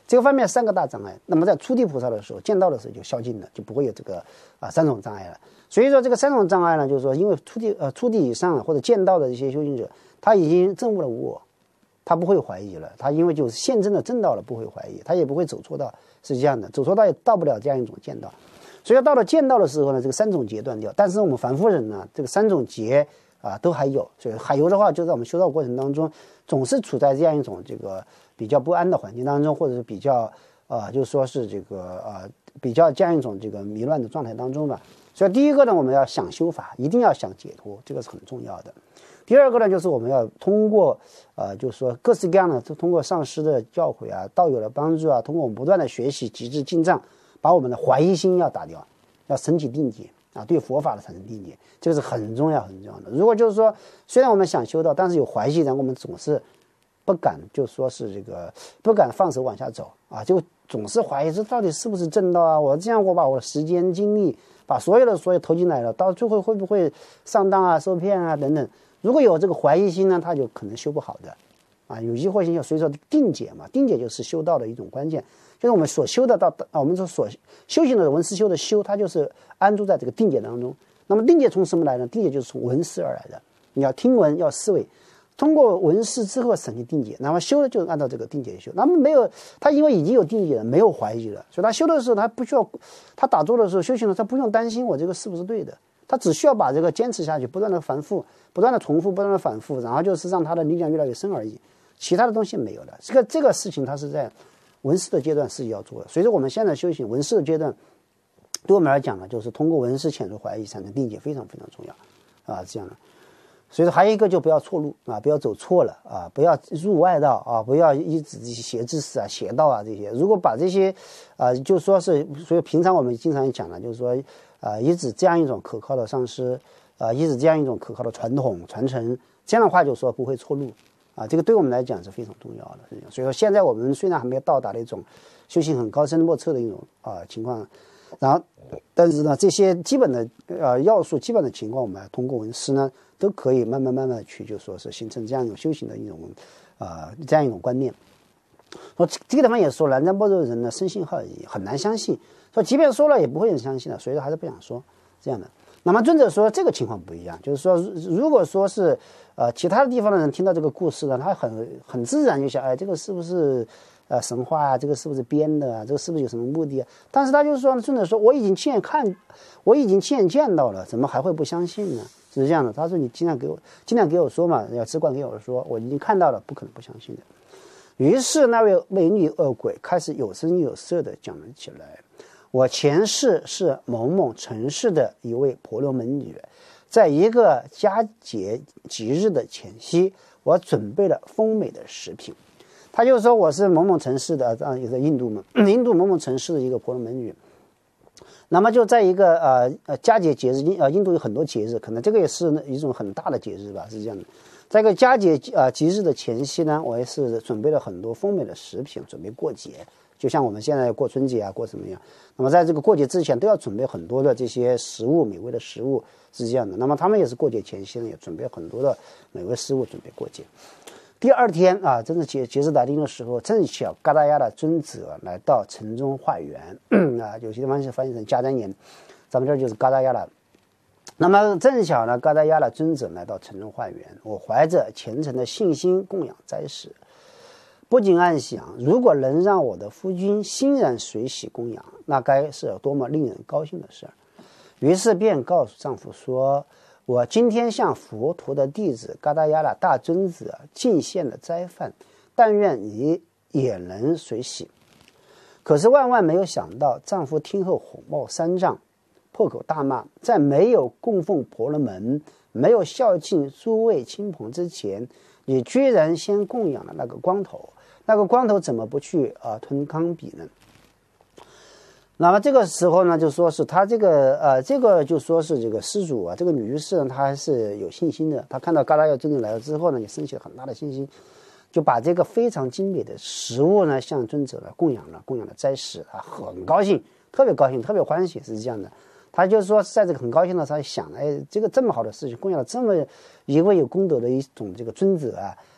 这个方面3个大障碍。那么在初地菩萨的时候见到的时候就消尽了，就不会有这个3种障碍了。所以说这个3种障碍呢，就是说因为初地以上或者见到的一些修行者，他已经证悟了无我，他不会怀疑了，他因为就是现证的证到了，不会怀疑，他也不会走错道，是这样的，走错道也到不了这样一种见道。所以到了见道的时候呢，这个3种劫断掉。但是我们凡夫人呢，这个3种劫都还有，所以还有的话，就在我们修道过程当中，总是处在这样一种这个比较不安的环境当中，或者是比较就是说是这个比较这样一种这个迷乱的状态当中吧。所以第一个呢，我们要想修法，一定要想解脱，这个是很重要的。第二个呢，就是我们要通过就是说各式各样的，通过上师的教诲啊，道友的帮助啊，通过我们不断的学习，极致进藏，把我们的怀疑心要打掉，要升起定解对佛法的产生定解，这个是很重要很重要的。如果就是说虽然我们想修道，但是有怀疑，然后我们总是不敢就说是这个不敢放手往下走就总是怀疑这到底是不是正道啊，我这样我把我的时间精力把所有投进来了，到最后会不会上当受骗等等。如果有这个怀疑心呢，他就可能修不好的有疑惑心，所以说定解嘛，定解就是修道的一种关键，就是我们所修的我们所修行的文思修的修，它就是安住在这个定解当中。那么定解从什么来呢？定解就是从闻思而来的，你要听闻，要思维，通过闻思之后升起定解，那么修的就是按照这个定解修。那么没有他，因为已经有定解了，没有怀疑了，所以他修的时候他不需要，他打坐的时候修行的时候他不用担心我这个是不是对的，他只需要把这个坚持下去，不断的反复，不断的重复，不断的反复，然后就是让他的力量越来越深而已，其他的东西没有了。这个事情他是在闻思的阶段是要做的。所以说我们现在修行闻思的阶段，对我们来讲呢，就是通过闻思遣除怀疑产生定解，非常非常重要这样的。所以说还有一个就不要错路不要走错了不要入外道不要一直邪知识邪道这些。如果把这些就说是，所以平常我们经常讲的，就是说一直这样一种可靠的上师一直这样一种可靠的传统传承，这样的话就说不会错路这个对我们来讲是非常重要的。所以说现在我们虽然还没有到达的一种修行很高深莫测的一种情况，然后但是呢这些基本的要素基本的情况，我们通过闻思呢都可以慢慢去就说是形成这样一种修行的一种这样一种观念。说这个地方也说了，南般若人呢生性好疑，很难相信，说即便说了也不会人相信的，所以说还是不想说这样的。那么尊者说这个情况不一样，就是说如果说是其他的地方的人听到这个故事呢，他很自然就想这个是不是神话这个是不是编的这个是不是有什么目的但是他就是说尊者说我已经亲眼见到了，怎么还会不相信呢？是这样的，他说你尽量给我说嘛，要只管给我说，我已经看到了，不可能不相信的。于是那位美女恶鬼开始有声有色的讲了起来，我前世是某某城市的一位婆罗门女，在一个佳节吉日的前夕，我准备了丰美的食品。他就说我是某某城市的也在印度嘛，印度某某城市的一个婆罗门女。那么就在一个佳节节日，印度有很多节日，可能这个也是一种很大的节日吧，是这样的。在一个佳节吉日的前夕呢，我也是准备了很多丰美的食品，准备过节，就像我们现在过春节过什么样。那么在这个过节之前都要准备很多的这些食物，美味的食物是这样的。那么他们也是过节前夕呢，也准备很多的美味食物准备过节。第二天真的节日来临的时候，正巧嘎达亚的尊者来到城中化缘有些地方是翻译成迦旃延，咱们这儿就是嘎达亚了。那么正巧呢，嘎达亚的尊者来到城中化缘，我怀着虔诚的信心供养斋食，不禁暗想，如果能让我的夫君欣然随喜供养，那该是多么令人高兴的事儿。于是便告诉丈夫说，我今天向佛陀的弟子嘎达亚拉大尊者进献了斋饭，但愿你也能随喜。可是万万没有想到，丈夫听后火冒三丈，破口大骂，在没有供奉婆罗门，没有孝敬诸位亲朋之前，你居然先供养了那个光头，那个光头怎么不去吞糠比呢？那么这个时候呢，就说是他这个就说是这个施主这个女居士呢，她还是有信心的。她看到嘎达亚尊者来了之后呢，也升起了很大的信心，就把这个非常精美的食物呢向尊者供养了斋食很高兴，特别高兴，特别欢喜，是这样的。他就是说在这个很高兴的时候想，这个这么好的事情，供养了这么一位有功德的一种这个尊者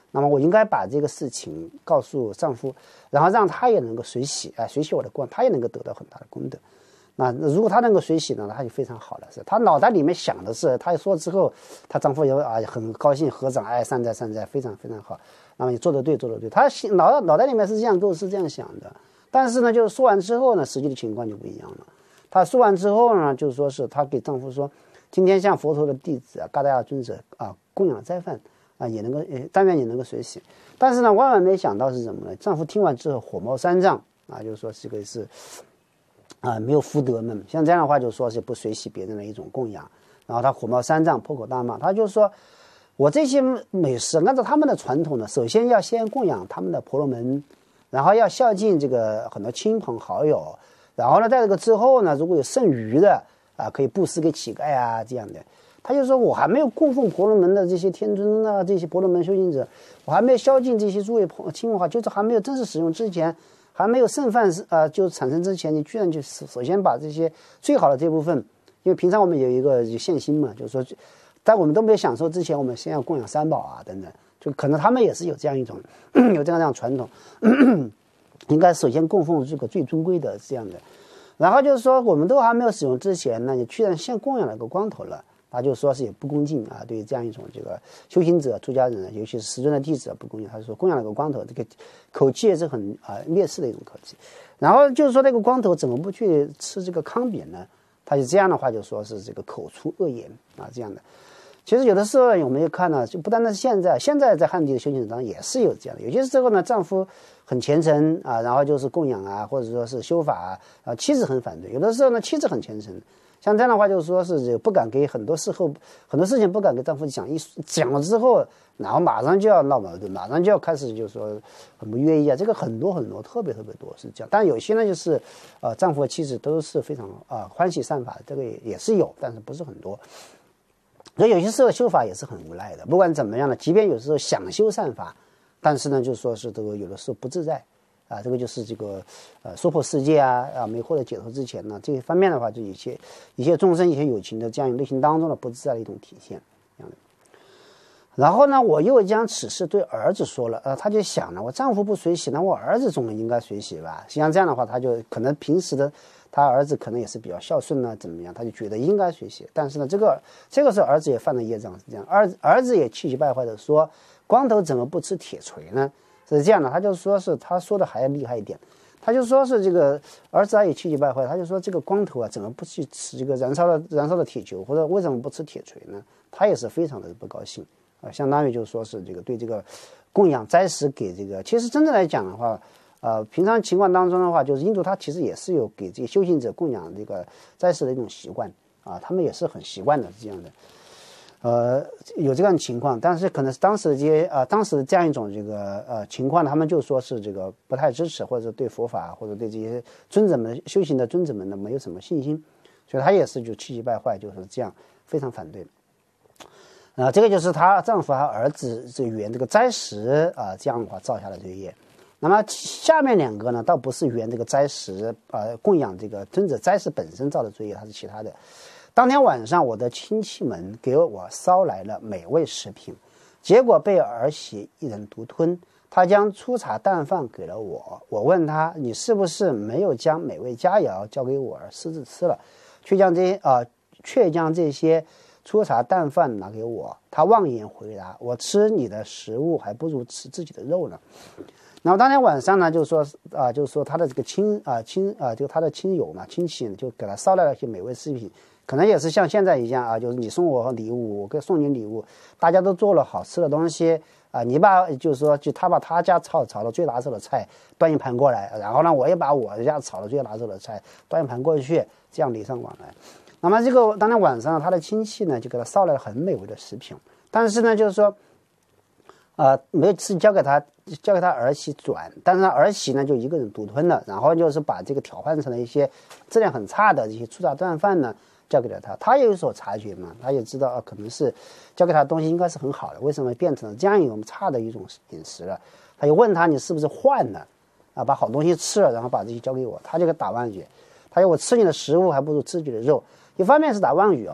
那么我应该把这个事情告诉丈夫，然后让他也能够随喜，随喜我的光，他也能够得到很大的功德。那如果他能够随喜呢，他就非常好了。是他脑袋里面想的是，他一说之后，他丈夫也很高兴，合掌，善哉善哉，非常非常好。那么你做得对，做得对。他脑袋里面是这样构思，这样想的。但是呢，就是说完之后呢，实际的情况就不一样了。他说完之后呢，就是说是他给丈夫说，今天向佛陀的弟子嘎达亚尊者供养斋饭也能够但愿也能够随喜。但是呢，万万没想到是什么呢？丈夫听完之后火冒三丈就是说这个是没有福德嘛。像这样的话，就说是不随喜别人的一种供养。然后他火冒三丈，破口大骂。他就说，我这些美食按照他们的传统呢，首先要先供养他们的婆罗门，然后要孝敬这个很多亲朋好友，然后呢，在这个之后呢，如果有剩余的可以布施给乞丐这样的。他就说，我还没有供奉婆罗门的这些天尊这些婆罗门修行者，我还没有孝敬这些诸位亲朋好友，就是还没有正式使用之前，还没有剩饭就产生之前，你居然就首先把这些最好的这部分，因为平常我们有一个献心嘛，就是说，在我们都没有享受之前，我们先要供养三宝等等，就可能他们也是有这样一种有这样传统，应该首先供奉这个最尊贵的这样的。然后就是说，我们都还没有使用之前呢，你居然先供养了个光头了。他就说是也不恭敬对于这样一种这个修行者、出家人，尤其是师尊的弟子不恭敬。他说供养了个光头，这个口气也是很劣势的一种口气。然后就是说那个光头怎么不去吃这个糠饼呢？他就这样的话就说是这个口出恶言这样的。其实有的时候我们也看呢，就不单单是现在在汉地的修行者当中也是有这样的。有些时候呢，丈夫很虔诚然后就是供养或者说是修法妻子很反对。有的时候呢，妻子很虔诚。像这样的话，就是说是不敢给很多事情不敢给丈夫讲，讲了之后，然后马上就要闹矛盾，马上就要开始就是说很不愿意这个很多特别多是这样。但有些呢就是丈夫和妻子都是非常欢喜善法，这个也是有，但是不是很多。所以有些时候修法也是很无奈的。不管怎么样呢，即便有时候想修善法，但是呢就是说是这个有的时候不自在。这个就是这个娑婆世界没获得解脱之前呢，这一方面的话，就一些众生、一些有情的这样内心当中的不自在的一种体现。这样的。然后呢，我又将此事对儿子说了，他就想了，我丈夫不随喜，那我儿子总应该随喜吧？像这样的话，他就可能平时的他儿子可能也是比较孝顺怎么样，他就觉得应该随喜。但是呢，这个时候儿子也犯了业障，是这样，儿子也气急败坏的说，光头怎么不吃铁锤呢？是这样的，他就说是他说的还要厉害一点，他就说是这个儿子也气急败坏，他就说这个光头怎么不去吃这个燃烧的铁球，或者为什么不吃铁锤呢？他也是非常的不高兴相当于就是说是这个对这个供养斋食给这个，其实真正来讲的话，平常情况当中的话，就是印度它其实也是有给这些修行者供养这个斋食的一种习惯他们也是很习惯的这样的。有这样的情况，但是可能是当时的这样一种这个情况，他们就说是这个不太支持，或者对佛法或者对这些尊者们修行的尊者们呢没有什么信心，所以他也是就气急败坏，就是这样非常反对。这个就是她丈夫和儿子这个圆这个斋食这样的话造下的这个业。那么下面两个呢，倒不是圆这个斋食供养这个尊者斋食本身造的罪业，它是其他的。当天晚上，我的亲戚们给我捎来了美味食品，结果被儿媳一人独吞。他将粗茶淡饭给了我，我问他：“你是不是没有将美味佳肴交给我儿私自吃了，却将这些粗茶淡饭拿给我？”他妄言回答：“我吃你的食物，还不如吃自己的肉呢。”然后当天晚上呢，就是说他的这个就他的亲友嘛，亲戚就给他捎来了一些美味食品。可能也是像现在一样就是你送我礼物，我给送你礼物，大家都做了好吃的东西你他把他家炒的最拿手的菜端一盘过来，然后呢，我也把我家炒的最拿手的菜端一盘过去，这样礼尚往来。那么这个当天晚上，他的亲戚呢就给他捎来了很美味的食品，但是呢，就是说没有是交给他儿媳转，但是他儿媳呢就一个人独吞了，然后就是把这个调换成了一些质量很差的这些粗茶淡饭呢交给了他，他也有所察觉嘛，他也知道可能是交给他的东西应该是很好的，为什么变成了这样一种差的一种饮食了？他就问他你是不是换了把好东西吃了，然后把这些交给我？他就给打妄语，他说我吃你的食物还不如吃你的肉。一方面是打妄语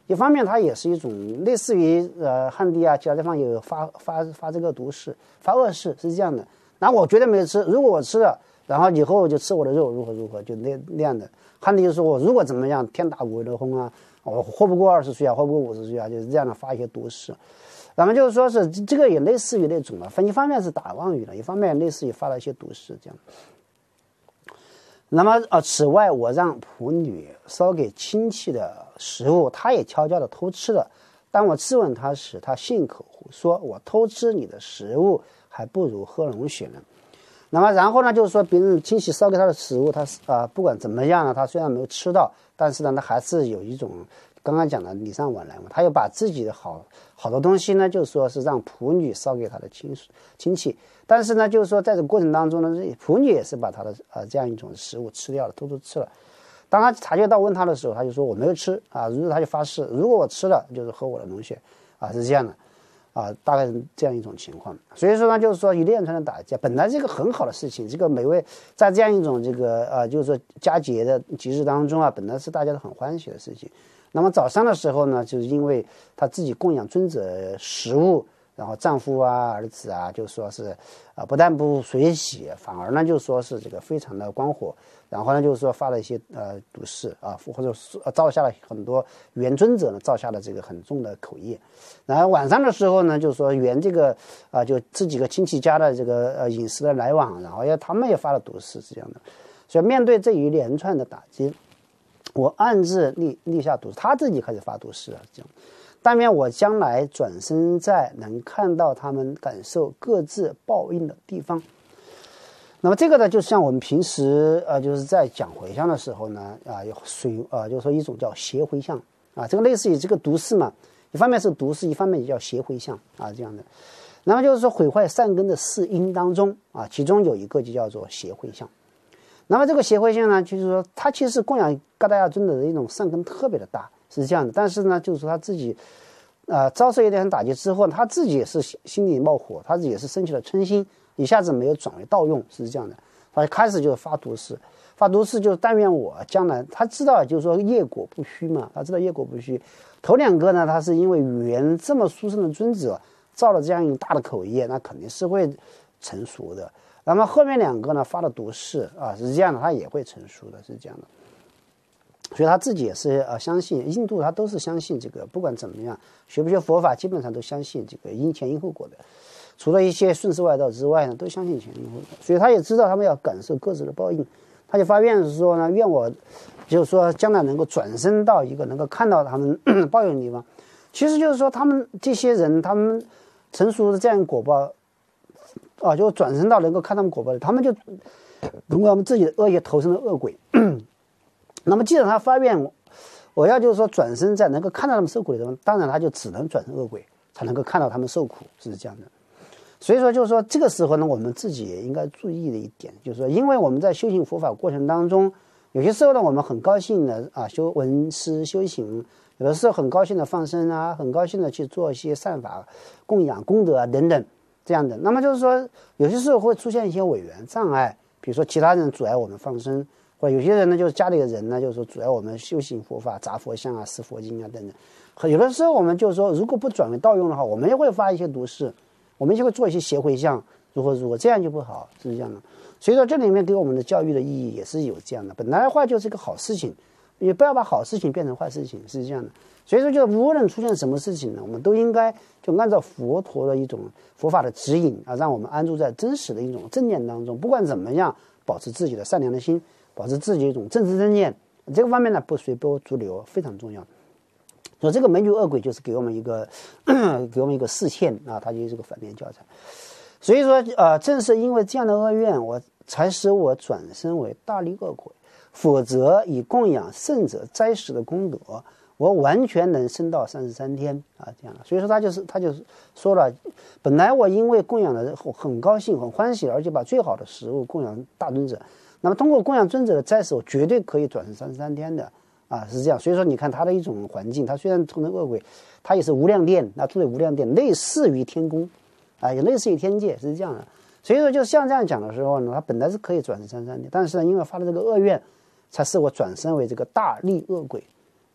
一方面它也是一种类似于汉地啊其他地方有发这个毒誓、发恶誓是这样的。然后我绝对没有吃，如果我吃了，然后以后我就吃我的肉，如何，就那样的。汉地就说我如果怎么样，天打五雷轰啊，我活不过20岁啊，活不过50岁啊，就是这样的发一些毒誓。那么就是说是这个也类似于那种了，一方面是打妄语了，一方面类似于发了一些毒誓这样。那么此外，我让仆女烧给亲戚的食物，她也悄悄的偷吃了。当我质问她时，她信口胡说：“我偷吃你的食物，还不如喝龙血呢。”那么然后呢，就是说别人亲戚烧给他的食物，他不管怎么样呢，他虽然没有吃到，但是呢，他还是有一种刚刚讲的礼尚往来嘛，他又把自己的好的东西呢，就是说是让仆女烧给他的亲戚，但是呢，就是说在这个过程当中呢，仆女也是把他的这样一种食物吃掉了，偷偷吃了。当他察觉到问他的时候，他就说我没有吃啊，如果他就发誓，如果我吃了，就是喝我的龙血啊，是这样的。大概是这样一种情况。所以说呢，就是说一连串的打架，本来是一个很好的事情，这个每位在这样一种这个就是说佳节的节日当中啊，本来是大家都很欢喜的事情。那么早上的时候呢，就是因为他自己供养尊者食物，然后丈夫啊、儿子啊，就说是不但不水洗，反而呢就说是这个非常的光火。然后呢，就是说发了一些毒誓啊，或者造下了很多原尊者呢造下了这个很重的口业。然后晚上的时候呢，就是说原这个就这几个亲戚家的这个饮食的来往，然后他们也发了毒誓，是这样的。所以面对这一连串的打击，我暗自立下毒誓，他自己开始发毒誓了，这样。但愿我将来转身在能看到他们感受各自报应的地方。那么这个呢，就像我们平时就是在讲回向的时候呢，就是说一种叫邪回向啊，这个类似于这个毒誓嘛，一方面是毒誓，一方面也叫邪回向啊，这样的。那么就是说毁坏善根的4因当中啊，其中有一个就叫做邪回向。那么这个邪回向呢，就是说它其实供养嘎达亚尊者的一种善根特别的大，是这样的。但是呢，就是说他自己遭受一点打击之后，他自己也是心里冒火，他自己也是升起了嗔心。一下子没有转为盗用，是这样的。他开始就发毒誓，就是但愿我将来，他知道就是说业果不虚嘛，他知道业果不虚。头2个呢，他是因为缘这么殊胜的尊者造了这样一个大的口业，那肯定是会成熟的。那么后面2个呢发了毒誓啊，是这样的，他也会成熟的，是这样的。所以他自己也是相信印度，他都是相信这个，不管怎么样，学不学佛法，基本上都相信这个因前因后果的。除了一些顺世外道之外呢，都相信前因后果，所以他也知道他们要感受各自的报应，他就发愿是说呢，愿我就是说将来能够转身到一个能够看到他们报应的地方。其实就是说他们这些人，他们成熟的这样果报就转身到能够看他们果报的，他们就通过他们自己的恶业投生的恶鬼。那么既然他发愿我要就是说转身在能够看到他们受苦的地方，当然他就只能转成恶鬼，才能够看到他们受苦，是这样的。所以说就是说这个时候呢，我们自己也应该注意的一点，就是说因为我们在修行佛法过程当中，有些时候呢我们很高兴的修闻思修行，有的时候很高兴的放生啊，很高兴的去做一些善法供养功德啊等等这样的。那么就是说有些时候会出现一些违缘障碍，比如说其他人阻碍我们放生，或者有些人呢就是家里的人呢就是说阻碍我们修行佛法，砸佛像啊、持佛经啊等等。有的时候我们就是说如果不转为盗用的话，我们也会发一些毒誓，我们就会做一些邪回向，如何，这样就不好，是这样的。所以说这里面给我们的教育的意义也是有这样的，本来的话就是一个好事情，也不要把好事情变成坏事情，是这样的。所以说就是无论出现什么事情呢，我们都应该就按照佛陀的一种佛法的指引让我们安住在真实的一种正念当中，不管怎么样保持自己的善良的心，保持自己一种正知正念，这个方面呢不随波逐流非常重要。所以这个梅女恶鬼就是给我们一个示现它就是个反面教材。所以说正是因为这样的恶愿，才使我转身为大力恶鬼，否则以供养圣者斋食的功德，我完全能升到33天这样。所以说他就说了，本来我因为供养的很高兴很欢喜，而且把最好的食物供养大尊者，那么通过供养尊者的斋食，我绝对可以转身33天的是这样。所以说你看他的一种环境，他虽然成了恶鬼，他也是无量殿，住在无量殿，类似于天宫也类似于天界，是这样的。所以说就像这样讲的时候呢，他本来是可以转身33天，但是呢因为发了这个恶愿，才使我转身为这个大力恶鬼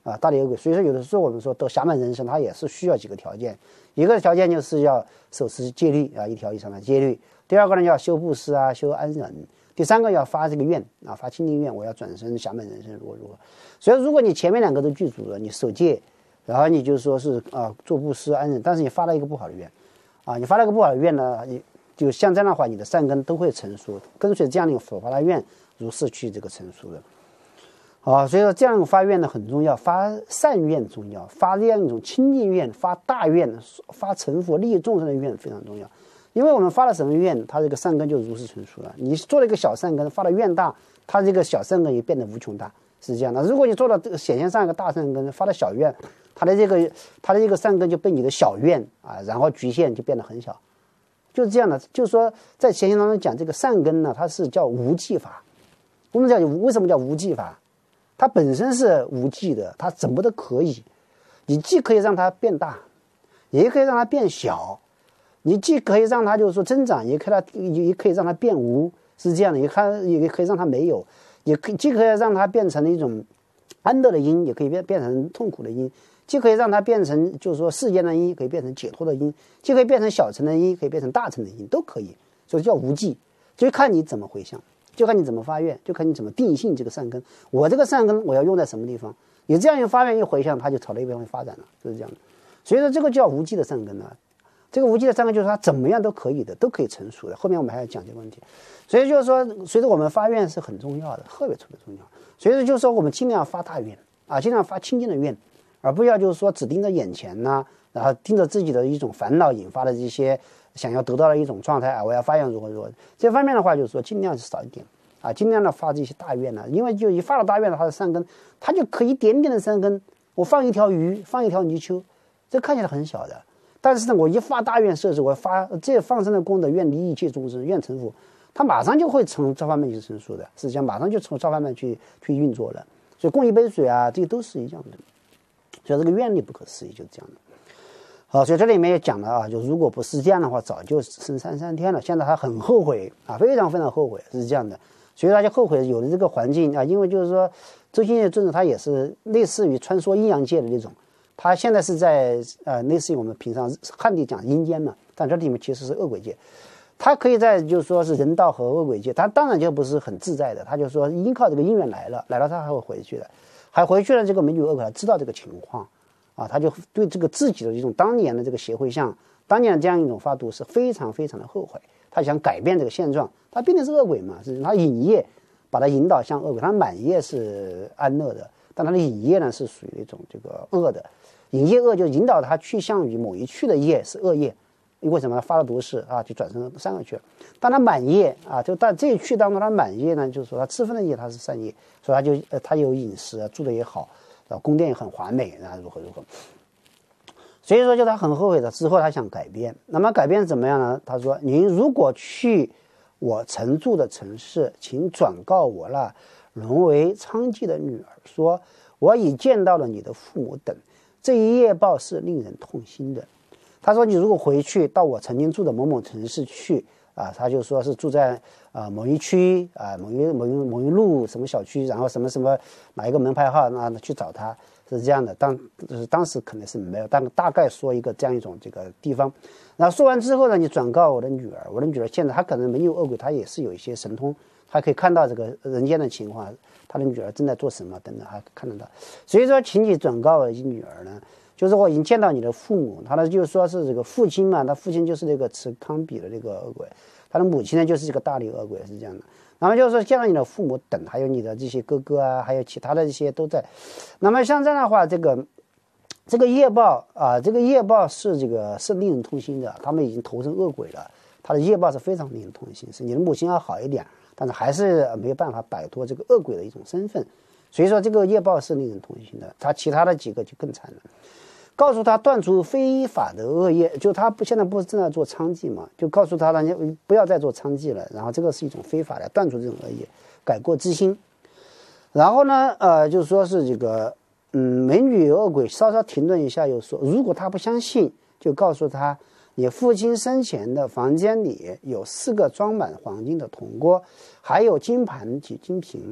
啊，大力恶鬼。所以说有的时候我们说到侠满人生，它也是需要几个条件，一个条件就是要守持戒律啊，一条以上的戒律；第二个呢要修布施啊，修安忍；第三个要发这个愿啊，发清净愿，我要转生侠满人生如何如何。所以如果你前面两个都具足了，你守戒，然后你就说是做布施安忍，但是你发了一个不好的愿啊，你发了一个不好的愿呢，你就像这样的话，你的善根都会成熟，跟随这样的所发的愿如是去这个成熟的。所以说这样发愿呢很重要，发善愿重要，发这样一种清净愿，发大愿，发成佛利益众生的愿非常重要。因为我们发了什么愿，它这个善根就如是成熟了。你做了一个小善根，发了愿大，它这个小善根也变得无穷大，是这样的。如果你做到这个显现上一个大善根，发了小愿，它的这个善根就被你的小愿然后局限就变得很小，就是这样的。就是说在显现当中讲这个善根呢，它是叫无记法。我们讲为什么叫无记法？它本身是无记的，它怎么都可以，你既可以让它变大，也可以让它变小，你既可以让它就是说增长，也可以让它变无，是这样的。也可以让它没有，既可以让它变成一种安乐的因，也可以变成痛苦的因，既可以让它变成就是说世间的因，可以变成解脱的因，既可以变成小乘的因，可以变成大乘的因，都可以。所以叫无记，就看你怎么回向，就看你怎么发愿，就看你怎么定性这个善根。我这个善根我要用在什么地方？你这样一发愿一回向，它就朝那个地方发展了，就是这样的。所以说这个叫无记的善根呢。这个无记的善根就是它怎么样都可以的，都可以成熟的。后面我们还要讲这个问题。所以就是说，随着我们发愿是很重要的，特别特别重要。所以说就是说，我们尽量发大愿啊，尽量发清净的愿，而不要就是说只盯着眼前呢，然后盯着自己的一种烦恼引发的这些想要得到的一种状态啊，我要发愿如何如何。这方面的话，就是说尽量少一点啊，尽量的发这些大愿呢，因为就一发了大愿的它的善根，它就可以一点点的善根，我放一条鱼，放一条泥鳅，这看起来很小的。但是呢，我一发大愿设置，我发这放生的功德，愿利益一切众生，愿成佛，它马上就会从这方面去成熟的，实际上马上就从这方面去运作了。所以供一杯水啊，这些都是一样的。所以这个愿力不可思议，就是这样的。好，所以这里面也讲了啊，就如果不是这样的话，早就升三天了。现在他很后悔啊，非常非常后悔，是这样的。所以他就后悔有了这个环境啊，因为就是说周新业尊者他也是类似于穿梭阴阳界的那种。他现在是在类似于我们平常汉地讲阴间嘛，但这里面其实是恶鬼界。他可以在就是说是人道和恶鬼界，他当然就不是很自在的。他就说依靠这个因缘来了他还会回去的，还回去了。这个美女恶鬼知道这个情况啊，他就对这个自己的一种当年的这个邪会相，当年的这样一种发度是非常非常的后悔。他想改变这个现状，他毕竟是恶鬼嘛，是他引业把他引导向恶鬼，他满业是安乐的，但他的引业呢是属于一种这个恶的。引业恶就引导他去向于某一去的业是恶业，为什么发了毒誓啊，就转成善恶去了。但他满业啊，就在这一去当中，他满业呢，就是说他自分的业他是善业，所以他有饮食住的也好，宫殿也很华美，然后如何如何。所以说就他很后悔的，之后他想改变。那么改变怎么样呢？他说：您如果去我曾住的城市，请转告我那沦为娼妓的女儿说，我已见到了你的父母等。这一业报是令人痛心的。他说：“你如果回去到我曾经住的某某城市去啊，他就说是住在某一区啊某一路什么小区，然后什么什么哪一个门牌号去找他，是这样的。当时可能是没有，但大概说一个这样一种这个地方。然后说完之后呢，你转告我的女儿，我的女儿现在她可能没有恶鬼，她也是有一些神通，她可以看到这个人间的情况。”他的女儿正在做什么等等，还看得到。所以说，请你转告我的女儿呢，就是我已经见到你的父母。他呢就说是这个父亲嘛，他父亲就是那个持康比的这个恶鬼，他的母亲呢就是这个大力恶鬼，是这样的。那么就是说见到你的父母等，还有你的这些哥哥啊，还有其他的这些都在。那么像这样的话，这个业报啊，这个业报是是令人痛心的。他们已经投身恶鬼了，他的业报是非常令人痛心。是你的母亲要好一点，但是还是没有办法摆脱这个恶鬼的一种身份，所以说这个业报是令人痛心的。他其他的几个就更惨了，告诉他断除非法的恶业，就他现在不是正在做娼妓嘛，就告诉他了，你不要再做娼妓了，然后这个是一种非法的，断除这种恶业，改过自新。然后呢就是说是美女恶鬼稍稍停顿一下，又说如果他不相信，就告诉他你父亲生前的房间里有4个装满黄金的铜锅，还有金盘及金瓶，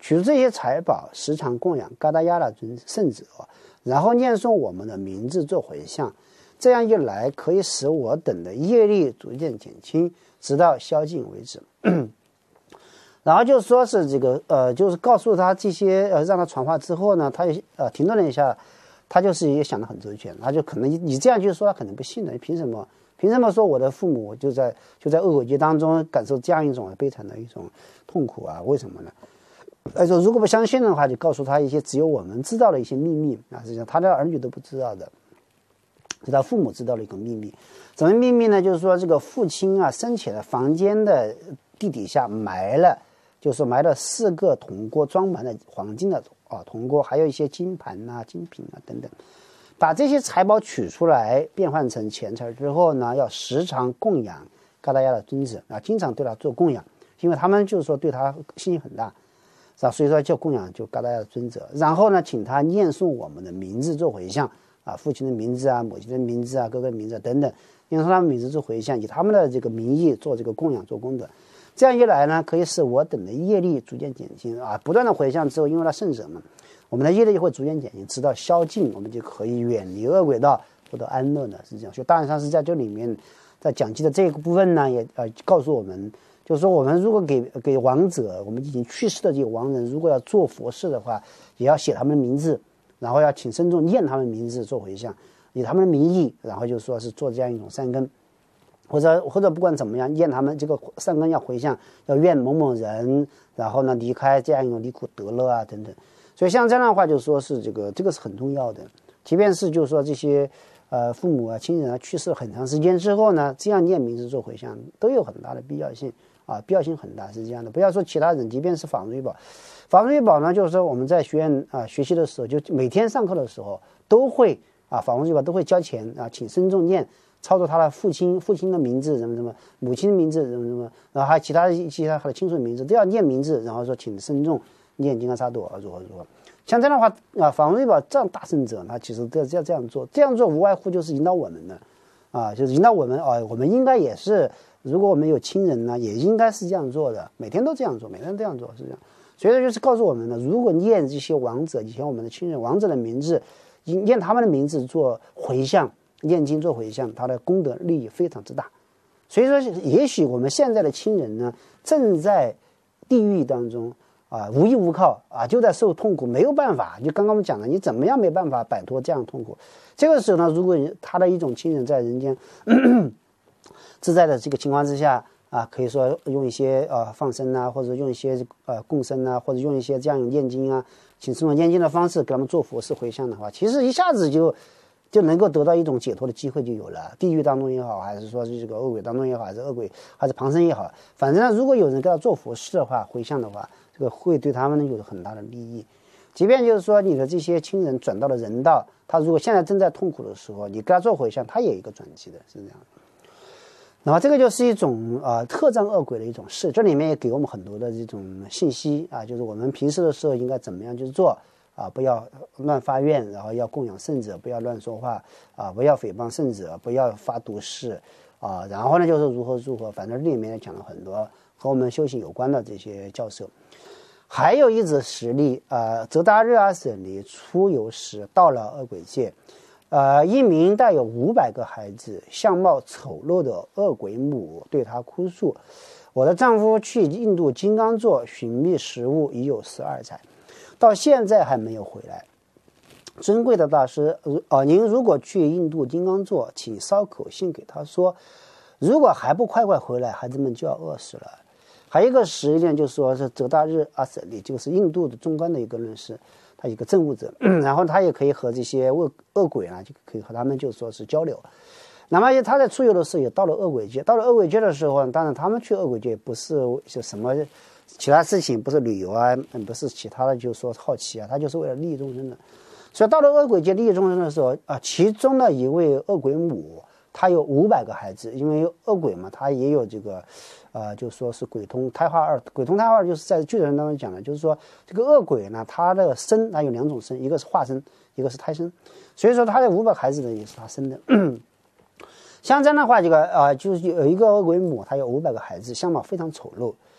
取出这些财宝，时常供养嘎达亚拉尊圣者，然后念诵我们的名字做回向，这样一来可以使我等的业力逐渐减轻，直到消尽为止。然后就说是这个就是告诉他这些让他传话之后呢，他停顿了一下，他就是也想得很周全，他就可能你这样去说他可能不信了，凭什么说我的父母就在恶鬼界当中感受这样一种悲惨的一种痛苦啊？为什么呢？说如果不相信的话，就告诉他一些只有我们知道的一些秘密啊，实际上他的儿女都不知道的，是他父母知道的一个秘密。什么秘密呢？就是说这个父亲啊生前的房间的地底下埋了4个铜锅，装满了黄金的铜锅，还有一些金盘啊、金品啊等等。把这些财宝取出来，变换成钱财之后呢，要时常供养嘎达亚的尊者啊，经常对他做供养，因为他们就是说对他信心很大，是吧？所以说就供养就嘎达亚的尊者，然后呢，请他念诵我们的名字做回向啊，父亲的名字啊、母亲的名字啊、哥哥的名字啊等等，念诵他们名字做回向，以他们的这个名义做这个供养、做功德。这样一来呢，可以使我等的业力逐渐减轻啊，不断的回向之后，因为他圣者嘛。我们的业力会逐渐减轻，直到消尽，我们就可以远离恶鬼道，获得安乐呢。是这样。所以大人上师在这里面，在讲记的这个部分呢，也告诉我们，就是说我们如果给亡者，我们已经去世的这个亡人，如果要做佛事的话，也要写他们的名字，然后要请僧众念他们的名字做回向，以他们的名义，然后就说是做这样一种善根，或者不管怎么样，念他们这个善根要回向，要愿某某人，然后呢离开这样一种离苦得乐啊等等。所以像这样的话，就说是这个是很重要的。即便是就是说这些父母啊、亲人啊去世很长时间之后呢，这样念名字做回向都有很大的必要性啊，必要性很大，是这样的。不要说其他人，即便是法瑞宝，法瑞宝呢，就是说我们在学院学习的时候，就每天上课的时候都会法瑞宝都会交钱请僧众念，操作他的父亲的名字什么什么，母亲的名字什么什么，然后还其他的亲属的名字都要念名字，然后说请僧众念金刚萨埵如何。像这样的话法王瑞宝这样大圣者呢，其实都要这样做无外乎就是引导我们的就是引导我们我们应该也是，如果我们有亲人呢，也应该是这样做的，每天都这样做，是这样。所以就是告诉我们呢，如果念这些亡者，以前我们的亲人亡者的名字，念他们的名字做回向，念经做回向，他的功德利益非常之大。所以说也许我们现在的亲人呢，正在地狱当中无依无靠就在受痛苦，没有办法。就刚刚我们讲了，你怎么样没办法摆脱这样的痛苦？这个时候呢，如果他的一种亲人在人间自在的这个情况之下可以说用一些放生或者用一些供生或者用一些这样念经请僧众念经的方式给他们做佛事回向的话，其实一下子就能够得到一种解脱的机会就有了。地狱当中也好，还是说这个恶鬼当中也好，还是旁生也好，反正如果有人给他做佛事的话，回向的话，这个会对他们有很大的利益。即便就是说你的这些亲人转到了人道，他如果现在正在痛苦的时候，你给他做回向，他也有一个转机的，是这样的。那么这个就是一种特战恶鬼的一种事，这里面也给我们很多的这种信息就是我们平时的时候应该怎么样去做不要乱发愿，然后要供养圣者，不要乱说话不要诽谤圣者，不要发毒誓然后呢就是如何，反正里面讲了很多和我们修行有关的这些教授。还有一则实例泽达日阿舍离出游时到了恶鬼界，一名带有500个孩子、相貌丑陋的恶鬼母对他哭诉：我的丈夫去印度金刚座寻觅食物已有12载，到现在还没有回来。尊贵的大师您如果去印度金刚座，请捎口信给他说，如果还不快回来，孩子们就要饿死了。还有一个实例就是说是泽达日阿舍离，就是印度的中观的一个论师，他一个证悟者然后他也可以和这些恶鬼就可以和他们就说是交流。那么他在出游的时候也到了恶鬼界，的时候，当然他们去恶鬼界不是就什么其他事情，不是旅游不是其他的，就是说好奇他就是为了利益众生的。所以到了恶鬼界利益众生的时候其中的一位恶鬼母，他有500个孩子，因为恶鬼嘛，他也有这个就说是鬼通胎化二。鬼通胎化二就是在巨人当中讲的，就是说这个恶鬼呢，他的生有2种生，一个是化生，一个是胎生，所以说他的500个孩子呢也是他生的像这样的话，这个就是有一个恶鬼母，他有500个孩子，相貌非常丑陋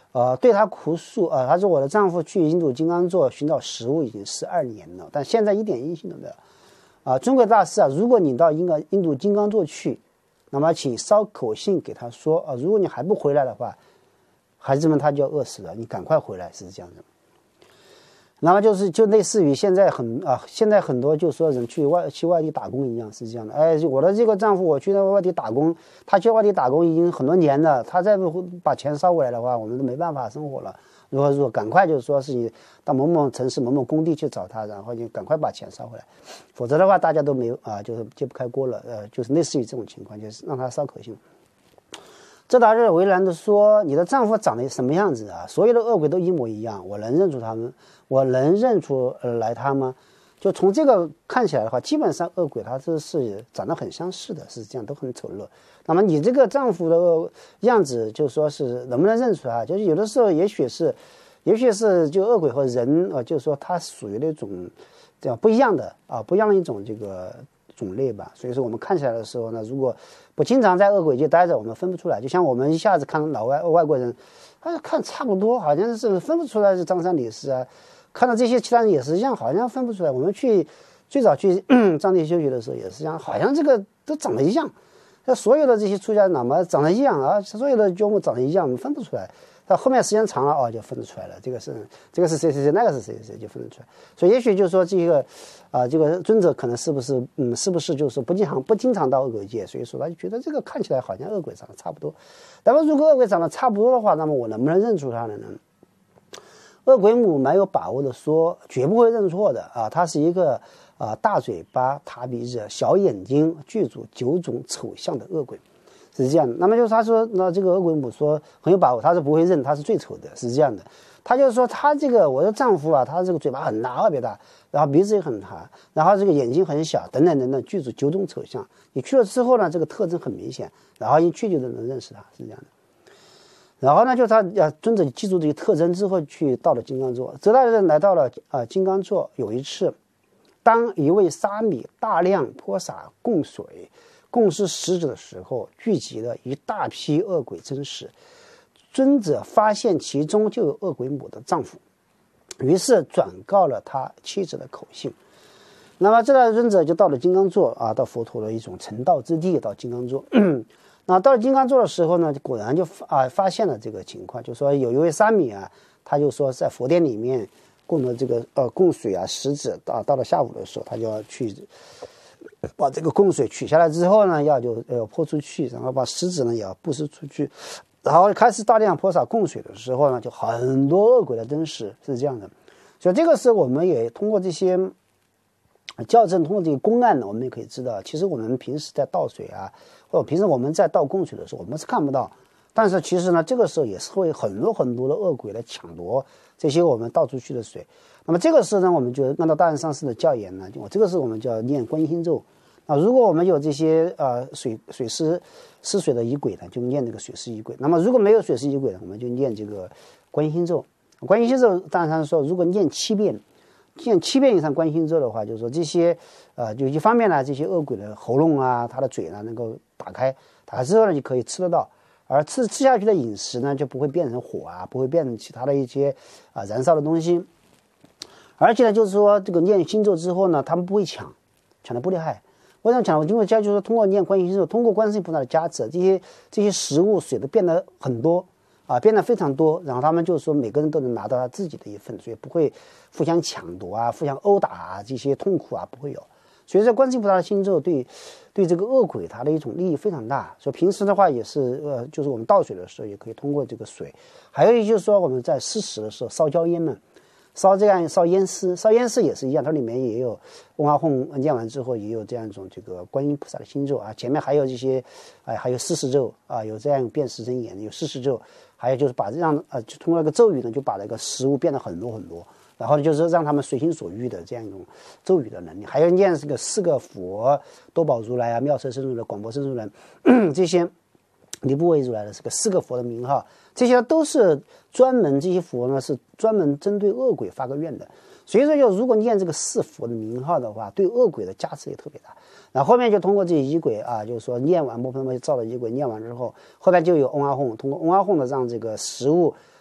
对他哭诉啊，他说我的丈夫去印度金刚座寻找食物已经12年了，但现在一点音信都没有。尊贵大师啊，如果你到印度金刚座去，那么请捎口信给他说啊，如果你还不回来的话，孩子们他就要饿死了，你赶快回来，是这样的。那么就类似于现在很多就说人去外地打工一样，是这样的。哎，我的这个丈夫我去外地打工，他去外地打工已经很多年了，他再不把钱捎回来的话，我们都没办法生活了。如果赶快就是说是你到某某城市某某工地去找他，然后就赶快把钱捎回来，否则的话大家都没有就是揭不开锅了。就是类似于这种情况，就是让他捎口信。这达日为难的说：“你的丈夫长得什么样子啊？所有的恶鬼都一模一样，我能认出他们？我能认出来他吗？”就从这个看起来的话，基本上恶鬼他是长得很相似的，是这样，都很丑陋。那么你这个丈夫的样子，就说是能不能认出他？就是有的时候也许是就恶鬼和人就是说它属于那种这样不一样的一种这个种类吧。所以说我们看起来的时候呢，如果不经常在恶鬼界待着，我们分不出来。就像我们一下子看外国人，看差不多，好像是分不出来是张三李四啊。看到这些其他人也是一样，好像分不出来。我们最早去藏地修学的时候也是一样，好像这个都长得一样。所有的这些出家喇嘛长得一样啊，所有的觉悟长得一样，我们分不出来。到后面时间长了就分得出来了，这个是谁谁谁，那个是谁谁谁，就分得出来。所以也许就是说这个这个尊者可能是不是就是说不经常到恶鬼界，所以说他就觉得这个看起来好像恶鬼长得差不多。那么如果恶鬼长得差不多的话，那么我能不能认出他呢？恶鬼母蛮有把握的说，绝不会认错的他是一个大嘴巴、塌鼻子、小眼睛、具足9种丑相的恶鬼，是这样的。那么就是他说，那这个恶鬼母说很有把握，他是不会认，他是最丑的，是这样的。他就是说，他这个我的丈夫他这个嘴巴很大，特别大，然后鼻子也很大，然后这个眼睛很小，等等等等，具足9种丑相。你去了之后呢，这个特征很明显，然后一去就能认识他，是这样的。然后呢，就他尊者记住这些特征之后，到了金刚座。这代人来到了金刚座，有一次，当一位沙弥大量泼洒供水、供施食指的时候，聚集了一大批恶鬼真实。尊者发现其中就有恶鬼母的丈夫，于是转告了他妻子的口信。那么这代尊者就到了金刚座到佛陀的一种成道之地，到金刚座。那到了金刚座的时候呢，果然就发现了这个情况，就说有一位沙弥他就说在佛殿里面供了这个供水食指到了下午的时候，他就要去把这个供水取下来之后呢，要泼出去，然后把食指呢也要布施出去，然后开始大量泼洒供水的时候呢，就很多恶鬼的真实，是这样的。所以这个时候我们也通过这些校正，通过这个公案呢，我们也可以知道，其实我们平时在倒水或者平时我们在倒供水的时候，我们是看不到，但是其实呢，这个时候也是会很多很多的恶鬼来抢夺这些我们倒出去的水。那么这个时候呢，我们就按照大人上师的教言呢，这个时候我们就要念观音咒。如果我们有这些水施水的仪轨呢，就念这个水施仪轨。那么如果没有水施仪轨呢，我们就念这个观音咒。观音咒大人上师说，如果念7遍以上观音咒的话，就是说这些就一方面呢，这些恶鬼的喉咙他的嘴呢能够打开之后呢，就可以吃得到，而吃下去的饮食呢就不会变成火不会变成其他的一些燃烧的东西。而且呢，就是说这个念心咒之后呢，他们不会抢得不厉害。为什么抢？因为就是说通过念观音咒，通过观世音菩萨的加持，这些食物水都变得很多变得非常多，然后他们就是说每个人都能拿到他自己的一份，所以不会互相抢夺互相殴打这些痛苦不会有。所以这观世音菩萨的心咒对这个恶鬼它的一种利益非常大。所以平时的话也是就是我们倒水的时候也可以通过这个水。还有就是说我们在施食的时候烧焦烟嘛，烧烟丝也是一样，它里面也有嗡阿吽念完之后也有这样一种这个观音菩萨的心咒前面还有这些还有四时咒有这样辨识真言，有四时咒，还有就是把就通过那个咒语呢，就把那个食物变得很多很多，然后就是让他们随心所欲的这样一种咒语的能力。还有念这个4个佛，多宝如来妙色身如来、广博身如来这些尼布韦如来的这个4个佛的名号，这些都是专门，这些佛呢是专门针对恶鬼发个愿的。所以说如果念这个4佛的名号的话，对恶鬼的加持也特别大。然后后面就通过这些仪轨就是说念完摩诃摩造了仪轨，念完之后，后面就有嗡阿吽，通过嗡阿吽的让这个食物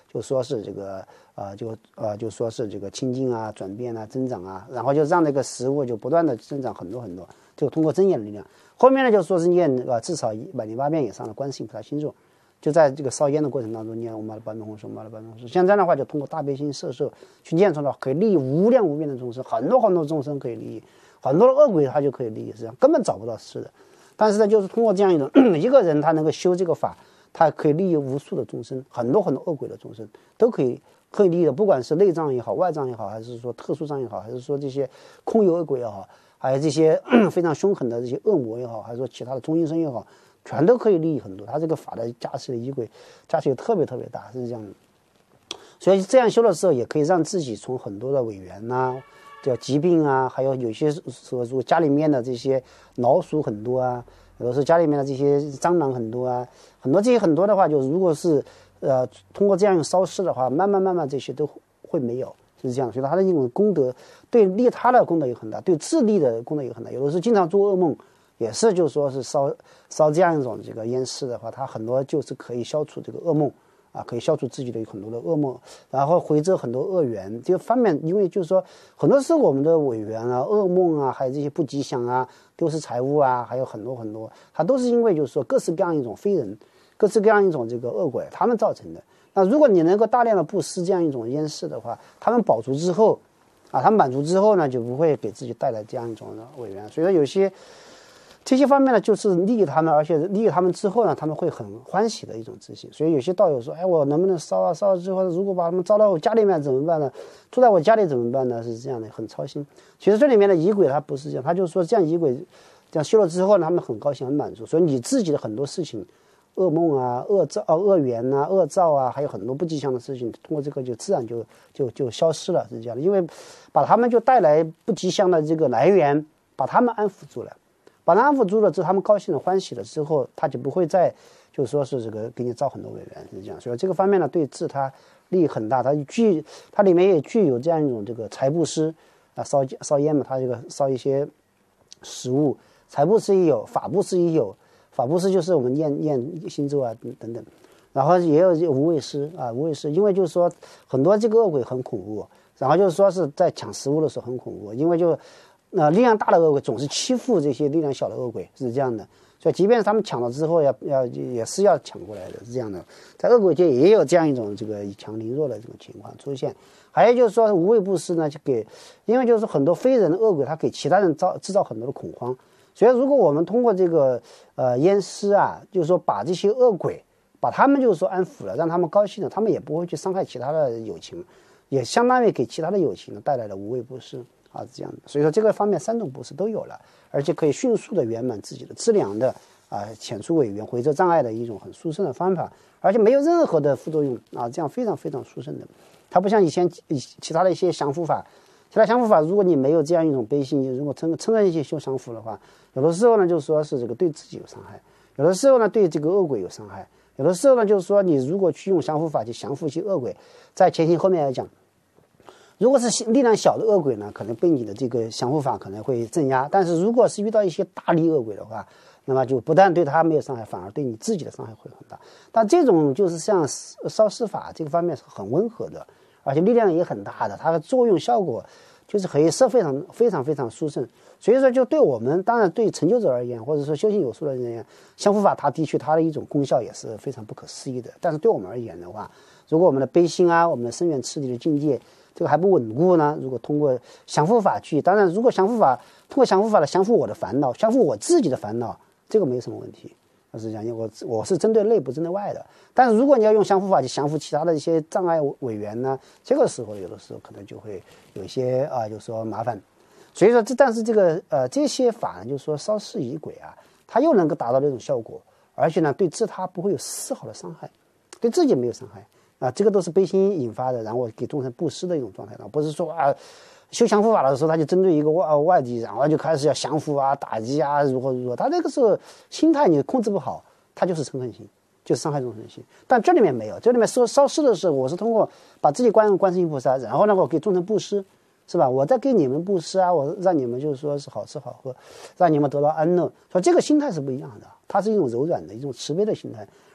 就说是这个就说是这个清净啊、转变啊、增长啊，然后就让那个食物就不断的增长很多很多，就通过真言的力量。后面呢就说是念至少108遍以上的观世音菩萨心咒，就在这个烧烟的过程当中念嗡嘛呢叭咪吽哧，嗡嘛呢叭咪吽哧。像这样的话，就通过大悲心摄受去念出来，可以利益无量无边的众生，很多很多众生可以利益，很多的恶鬼他就可以利益，实际上根本找不到事的。但是呢，就是通过这样一种一个人他能够修这个法，他可以利益无数的众生，很多很多恶鬼的众生都可以利益的，不管是内障也好，外障也好，还是说特殊障也好，还是说这些空有恶鬼也好，还有这些非常凶狠的这些恶魔也好，还是说其他的中阴身也好，全都可以利益很多。他这个法的加持的仪轨加持特别特别大，是这样的。所以这样修的时候，也可以让自己从很多的违缘呐、叫疾病啊，还有些说家里面的这些老鼠很多啊，有的时候家里面的这些蟑螂很多啊，这些很多的话，就如果是通过这样烧尸的话，慢慢这些都会没有，是这样。所以他的一种功德，对利他的功德有很大，对自利的功德有很大。有的时候经常做噩梦，也是就是说是烧这样一种这个烟尸的话，它很多就是可以消除这个噩梦。可以消除自己的很多的噩梦，然后回遮很多恶缘。这个方面，因为就是说，很多时候我们的违缘啊、噩梦啊，还有这些不吉祥啊、丢失财物啊，还有很多很多，它都是因为就是说各式各样一种非人，各式各样一种这个恶鬼他们造成的。那如果你能够大量的布施这样一种烟施的话，他们饱足之后，他们满足之后呢，就不会给自己带来这样一种违缘。所以说有些。这些方面呢，就是利益他们，而且利益他们之后呢，他们会很欢喜的一种自信。所以有些道友说：“哎，我能不能烧了之后，如果把他们招到我家里面怎么办呢？住在我家里怎么办呢？”是这样的，很操心。其实这里面的仪轨它不是这样，他就是说这样仪轨这样修了之后呢，他们很高兴很满足。所以你自己的很多事情，噩梦啊、恶缘啊、恶兆啊，还有很多不吉祥的事情，通过这个就自然就消失了，是这样的。因为把他们就带来不吉祥的这个来源，把他们安抚住了。把他安抚住了之后，他们高兴了、欢喜了之后，他就不会再就是说是这个给你造很多违缘，是这样。所以这个方面呢，对自他利益很大。它里面也具有这样一种这个财布施啊，烧烟嘛，它这个烧一些食物，财布施也有，法布施也有。法布施就是我们念心咒啊等等，然后也有无畏施啊，无畏施，因为就是说很多这个恶鬼很恐怖，然后就是说是在抢食物的时候很恐怖，因为就。力量大的恶鬼总是欺负这些力量小的恶鬼，是这样的。所以即便是他们抢了之后也是要抢过来的，是这样的。在恶鬼界也有这样一种这个以强凌弱的这种情况出现。还有就是说无畏布施呢，就因为就是很多非人的恶鬼，他给其他人制造很多的恐慌。所以如果我们通过这个烟施啊，就是说把这些恶鬼把他们就是说安抚了，让他们高兴了，他们也不会去伤害其他的友情，也相当于给其他的友情带来了无畏布施。是这样的。所以说这个方面3种布施都有了，而且可以迅速的圆满自己的资粮的遣除违缘、回遮障碍的一种很殊胜的方法，而且没有任何的副作用这样非常非常殊胜的。它不像以前其他的一些降伏法，其他降伏法如果你没有这样一种悲心，如果称着一些修降伏的话，有的时候呢就是说是这个对自己有伤害，有的时候呢对这个恶鬼有伤害，有的时候呢就是说你如果去用降伏法去降伏一些恶鬼，在前行后面来讲。如果是力量小的恶鬼呢，可能被你的这个降伏法可能会镇压，但是如果是遇到一些大力恶鬼的话，那么就不但对他没有伤害，反而对你自己的伤害会很大。但这种就是像烧尸法这个方面是很温和的，而且力量也很大的，它的作用效果就是可以是非常非常非常殊胜。所以说就对我们，当然对成就者而言，或者说修行有素的人而言，降伏法它的确它的一种功效也是非常不可思议的。但是对我们而言的话，如果我们的悲心我们的深远次第的境界这个还不稳固呢，如果通过降伏法去，当然如果通过降伏法来降伏我的烦恼，降伏我自己的烦恼，这个没什么问题。是讲我是针对内不针对外的。但是如果你要用降伏法去降伏其他的一些障碍违缘呢，这个时候有的时候可能就会有一些就是说麻烦。所以说但是这个这些法呢，就是说烧尸仪轨它又能够达到这种效果，而且呢对自他不会有丝毫的伤害，对自己没有伤害。这个都是悲心引发的，然后给众生布施的一种状态，不是说修降伏法的时候他就针对一个外敌，然后就开始要降伏打击如何，他这个时候心态你控制不好，他就是嗔恨心，就是伤害众生心。但这里面没有，这里面烧尸的时候，我是通过把自己观世音菩萨，然后呢我给众生布施，是吧？我在给你们布施我让你们就是说是好吃好喝，让你们得到安乐，所以这个心态是不一样的，它是一种柔软的一种慈悲的心态。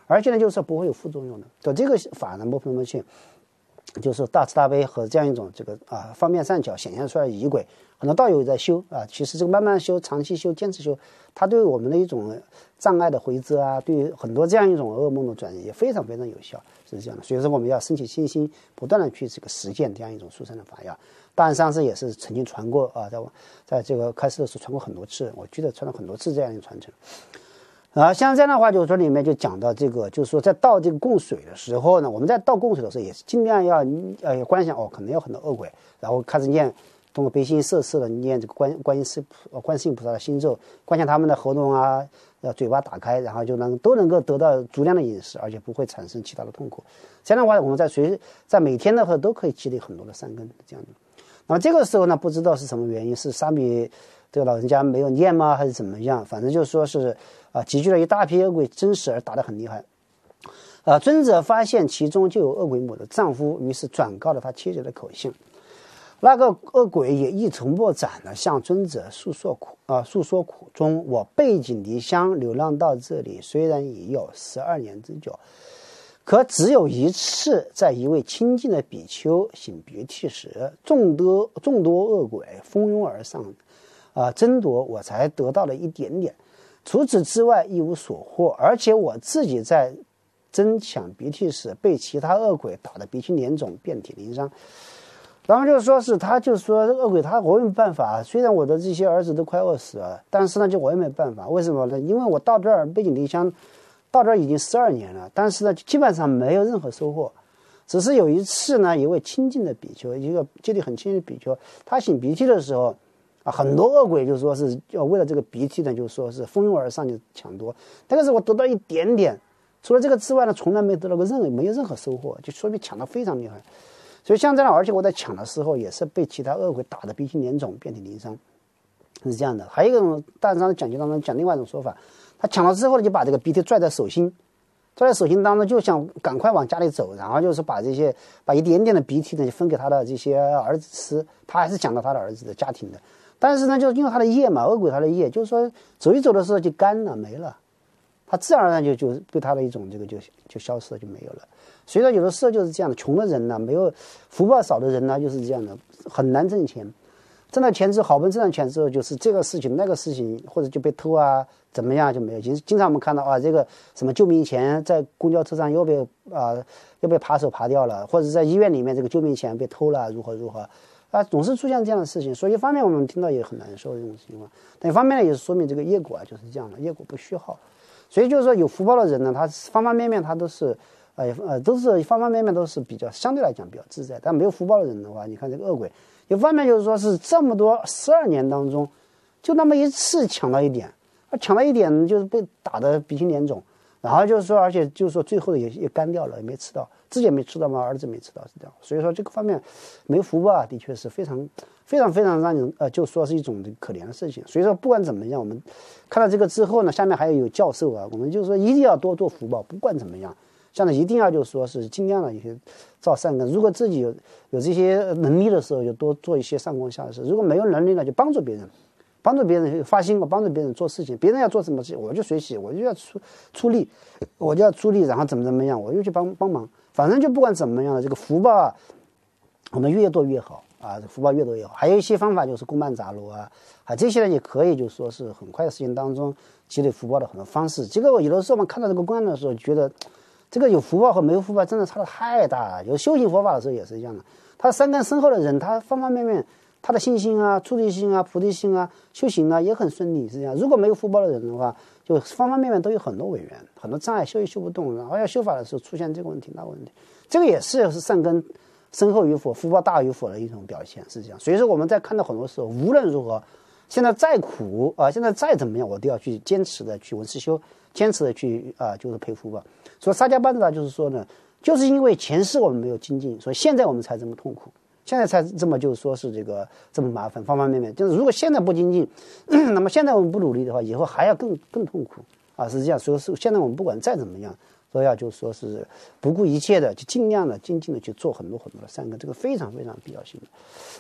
而且呢就是不会有副作用的。就这个法呢，摸爬摸去，就是大慈大悲和这样一种这个方便善巧显现出来的仪轨，很多道友在修其实这个慢慢修、长期修、坚持修，它对我们的一种障碍的回遮对于很多这样一种噩梦的转移也非常非常有效，是这样的。所以说我们要升起信心，不断的去这个实践这样一种殊胜的法要。当然上次也是曾经传过在这个开示的时候传过很多次，我记得传了很多次这样一个传承。像这样的话，就是说里面就讲到这个，就是说在倒这个供水的时候呢，我们在倒供水的时候也是尽量要观想可能有很多恶鬼，然后开始念，通过悲心摄的念这个观世音菩萨的心咒，观想他们的喉咙嘴巴打开，然后就都能够得到足量的饮食，而且不会产生其他的痛苦。这样的话，我们在每天的话都可以积累很多的善根，这样的。那么这个时候呢，不知道是什么原因，是沙弥这个老人家没有念吗，还是怎么样？反正就说是集聚了一大批恶鬼，真实而打得很厉害。尊者发现其中就有恶鬼母的丈夫，于是转告了他妻子的口信。那个恶鬼也一筹莫展的向尊者诉说苦衷。我背井离乡流浪到这里，虽然已有12年之久，可只有一次，在一位清净的比丘擤鼻涕时，众多恶鬼蜂拥而上，争夺，我才得到了一点点。除此之外一无所获，而且我自己在争抢鼻涕时，被其他恶鬼打得鼻青脸肿，遍体鳞伤。然后就说是他就说恶鬼我也没办法，虽然我的这些儿子都快饿死了，但是呢我也没办法。为什么呢？因为我到这儿背井离乡，到这儿已经12年了，但是呢基本上没有任何收获。只是有一次呢，一位清净的比丘，一个戒律很清净的比丘，他擤鼻涕的时候很多恶鬼就说是为了这个鼻涕呢，就说是蜂拥而上就抢夺。那个时候我得到一点点，除了这个之外呢，从来没得到过没有任何收获，就说明抢得非常厉害。所以像这样，而且我在抢的时候也是被其他恶鬼打得鼻青脸肿，遍体鳞伤，是这样的。还有一种大藏的讲经当中讲另外一种说法，他抢了之后呢，就把这个鼻涕拽在手心当中，就想赶快往家里走，然后就是把一点点的鼻涕呢就分给他的这些儿子吃，他还是讲到他的儿子的家庭的。但是呢，就因为他的业嘛，恶鬼他的业，就是说走一走的时候就干了没了，他自然而然就对他的一种这个就消失了，就没有了。所以说有的时候就是这样的，穷的人呢，没有福报少的人呢，就是这样的，很难挣钱。挣到钱之后，好不容易挣到钱之后，就是这个事情那个事情，或者就被偷怎么样就没有。其实经常我们看到这个什么救命钱在公交车上又被扒手扒掉了，或者在医院里面这个救命钱被偷了，如何总是出现这样的事情。所以一方面我们听到也很难受这种情况，但一方面呢也是说明这个业果就是这样的，业果不虚耗。所以就是说有福报的人呢，他方方面面他都是方方面面都是比较相对来讲比较自在。但没有福报的人的话，你看这个恶鬼，一方面就是说是这么多12年当中，就那么一次抢到一点，就是被打得鼻青脸肿，然后就是说，而且就是说最后也干掉了，也没吃到，自己也没吃到嘛，儿子没吃到，是这样。所以说这个方面没福报的确是非常让人就说是一种可怜的事情。所以说不管怎么样，我们看到这个之后呢，下面还有教授我们就是说一定要多做福报，不管怎么样。像一定要就是说是尽量的一些造善根，如果自己有这些能力的时候，就多做一些上供下施；如果没有能力呢，就帮助别人发心，我帮助别人做事情，别人要做什么事情，我就随喜，我就要出力，然后怎么样，我就去帮忙。反正就不管怎么样的，这个福报我们越多越好福报越多越好。还有一些方法就是公办杂糅这些呢也可以就说是很快的时间当中积累福报的很多方式。这个有的时候我们看到这个公案的时候，觉得这个有福报和没有福报真的差得太大了。有修行佛法的时候也是一样的，他善根深厚的人，他方方面面他的信心出离心菩提心修行也很顺利，是这样。如果没有福报的人的话，就方方面面都有很多违缘，很多障碍，修也修不动，然后要修法的时候出现这个问题那问题，这个也是善根深厚与否，福报大与否的一种表现，是这样。所以说我们在看到很多时候，无论如何，现在再苦现在再怎么样，我都要去坚持的去闻思修，坚持的去就是培福报。所以萨迦班达就是说呢，就是因为前世我们没有精进，所以现在我们才这么痛苦，现在才这么就是说是这么麻烦，方方面面。就是如果现在不精进，那么现在我们不努力的话，以后还要更痛苦是这样。所以说现在我们不管再怎么样，都要就是说是不顾一切的，就尽量的精进的去做很多的善根，这个非常必要性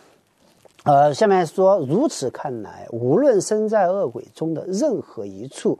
的。下面说如此看来，无论身在恶鬼中的任何一处，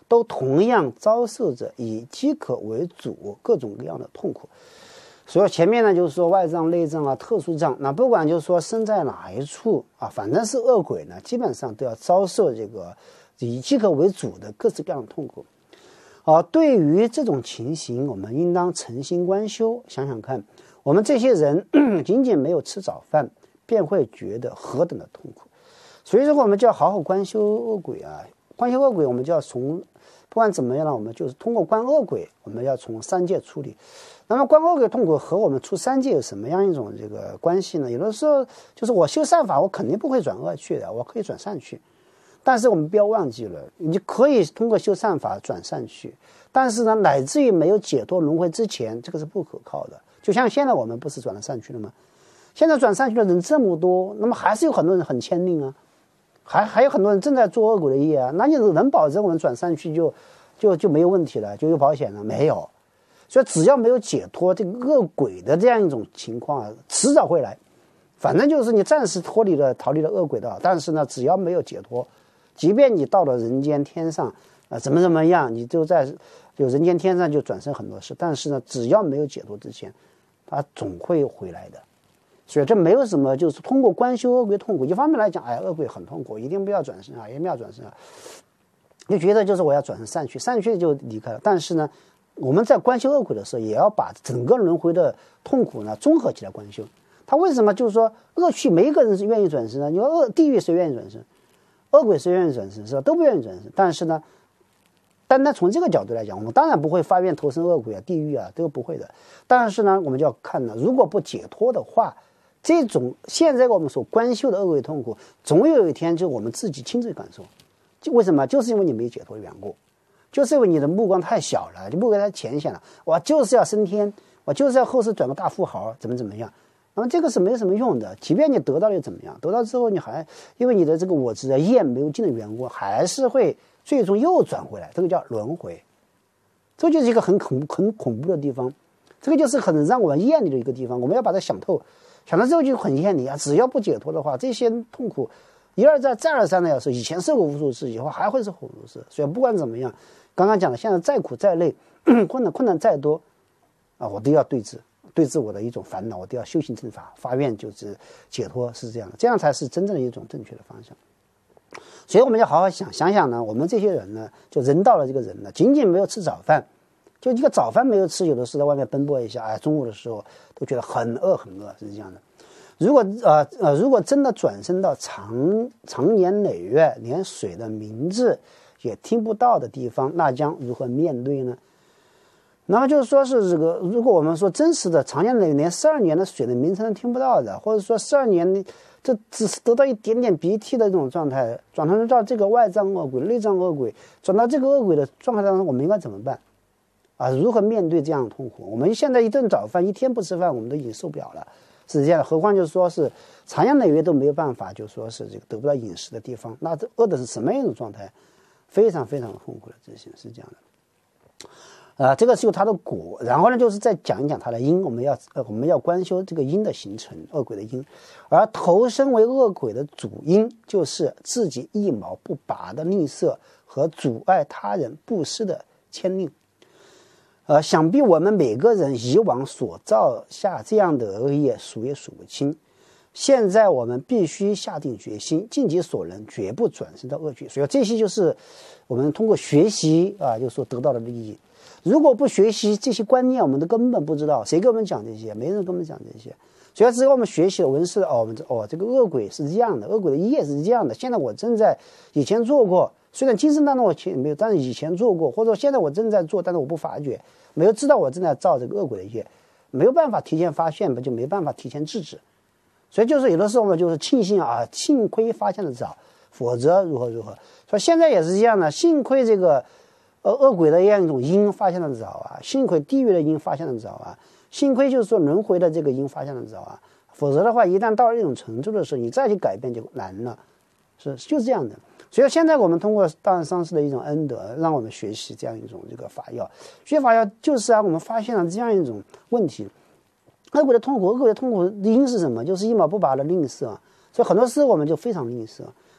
都同样遭受着以饥渴为主各种各样的痛苦。所以前面呢就是说外障、内障啊、特殊障，那不管就是说生在哪一处啊，反正是恶鬼呢，基本上都要遭受这个以饥渴为主的各式各样的痛苦。对于这种情形，我们应当诚心观修，想想看，我们这些人仅仅没有吃早饭，便会觉得何等的痛苦。所以说，我们就要好好观修恶鬼啊！观修恶鬼，我们就要从不管怎么样呢，我们就是通过观恶鬼，我们要从三界处理。那么观恶鬼痛苦和我们出三界有什么样一种这个关系呢？有的时候就是我修善法，我肯定不会转恶去的，我可以转善去。但是我们不要忘记了，你可以通过修善法转善去，但是呢，乃至于没有解脱轮回之前，这个是不可靠的。就像现在我们不是转了善去了吗？现在转善去的人这么多，那么还是有很多人很牵令啊，还有很多人正在做恶鬼的业啊，那你能保证我们转善去就没有问题了，就有保险了？没有。所以只要没有解脱这个恶鬼的这样一种情况啊，迟早会来。反正就是你暂时逃离了恶鬼道，但是呢，只要没有解脱，即便你到了人间天上怎么样，你就在人间天上就转生很多事，但是呢，只要没有解脱之前，他总会回来的。所以这没有什么，就是通过观修恶鬼痛苦，一方面来讲，恶鬼很痛苦，一定不要转生啊，一定要转生啊，就觉得就是我要转成善趣，善趣就离开了。但是呢，我们在观修恶鬼的时候，也要把整个轮回的痛苦呢综合起来观修。他为什么就是说恶趣没一个人是愿意转生呢？你说地狱谁愿意转生？恶鬼谁愿意转生？是吧？都不愿意转生。但是呢，单单从这个角度来讲，我们当然不会发愿投生恶鬼啊、地狱啊，都不会的。但是呢，我们就要看呢，如果不解脱的话，这种现在我们所观修的恶鬼痛苦，总有一天就我们自己亲自感受。就为什么？就是因为你没解脱的缘故，就是因为你的目光太小了，就目光太浅显了。我就是要升天，我就是要后世转个大富豪，怎么样？那么这个是没有什么用的。即便你得到了又怎么样？得到之后你还因为你的这个我执的业没有尽的缘故，还是会最终又转回来。这个叫轮回，这就是一个很恐怖的地方。这个就是很让我们厌离的一个地方。我们要把它想透，想到之后就很厌离啊！只要不解脱的话，这些痛苦一而再再而三的要受，以前受过无数次，以后还会受无数次。所以不管怎么样，刚刚讲的，现在再苦再累，困难再多啊，我都要对治我的一种烦恼，我都要修行正法，发愿就是解脱，是这样的，这样才是真正的一种正确的方向。所以我们要好好想想呢，我们这些人呢，就人到了这个人呢，仅仅没有吃早饭，就一个早饭没有吃，有的是在外面奔波一下，中午的时候都觉得很饿，是这样的。如果真的转生到长年累月连水的名字也听不到的地方，那将如何面对呢？那么就是说是这个，如果我们说真实的长年累月连12年的水的名称都听不到的，或者说12年这只是得到一点点鼻涕的这种状态，转成到这个外障恶鬼、内障恶鬼，转到这个恶鬼的状态当中，我们应该怎么办啊？如何面对这样的痛苦？我们现在一顿早饭，一天不吃饭，我们都已经受不了了，是这样的。何况就是说是长年累月都没有办法，就说是这个得不到饮食的地方，那这饿的是什么样一种状态？非常非常痛苦的这些是这样的。这个是有它的果，然后呢，就是再讲一讲它的因。我们要观修这个因的形成，恶鬼的因，而投身为恶鬼的主因，就是自己一毛不拔的吝啬和阻碍他人布施的牵令。想必我们每个人以往所造下这样的恶业数也数不清。现在我们必须下定决心，尽己所能，绝不转生到恶趣。所以这些就是我们通过学习就是说得到的利益。如果不学习这些观念，我们都根本不知道，谁给我们讲这些？没人跟我们讲这些。所以只有我们学习了闻思这个恶鬼是这样的，恶鬼的业是这样的。现在我正在以前做过，虽然今生当中我没有，但是以前做过，或者说现在我正在做，但是我不发觉，没有知道我正在造这个恶鬼的业，没有办法提前发现，就没办法提前制止。所以就是有的时候我们就是庆幸幸亏发现的早，否则如何。所以现在也是这样的，幸亏这个恶鬼的这样一种因发现的早幸亏地狱的因发现的早幸亏就是说轮回的这个因发现的早否则的话，一旦到了一种程度的时候，你再去改变就难了，就是这样的。所以现在我们通过大善上师的一种恩德，让我们学习这样一种这个法要，学法要就是我们发现了这样一种问题。恶鬼的痛苦的因是什么？就是一毛不拔的吝啬所以很多时候我们就非常吝啬，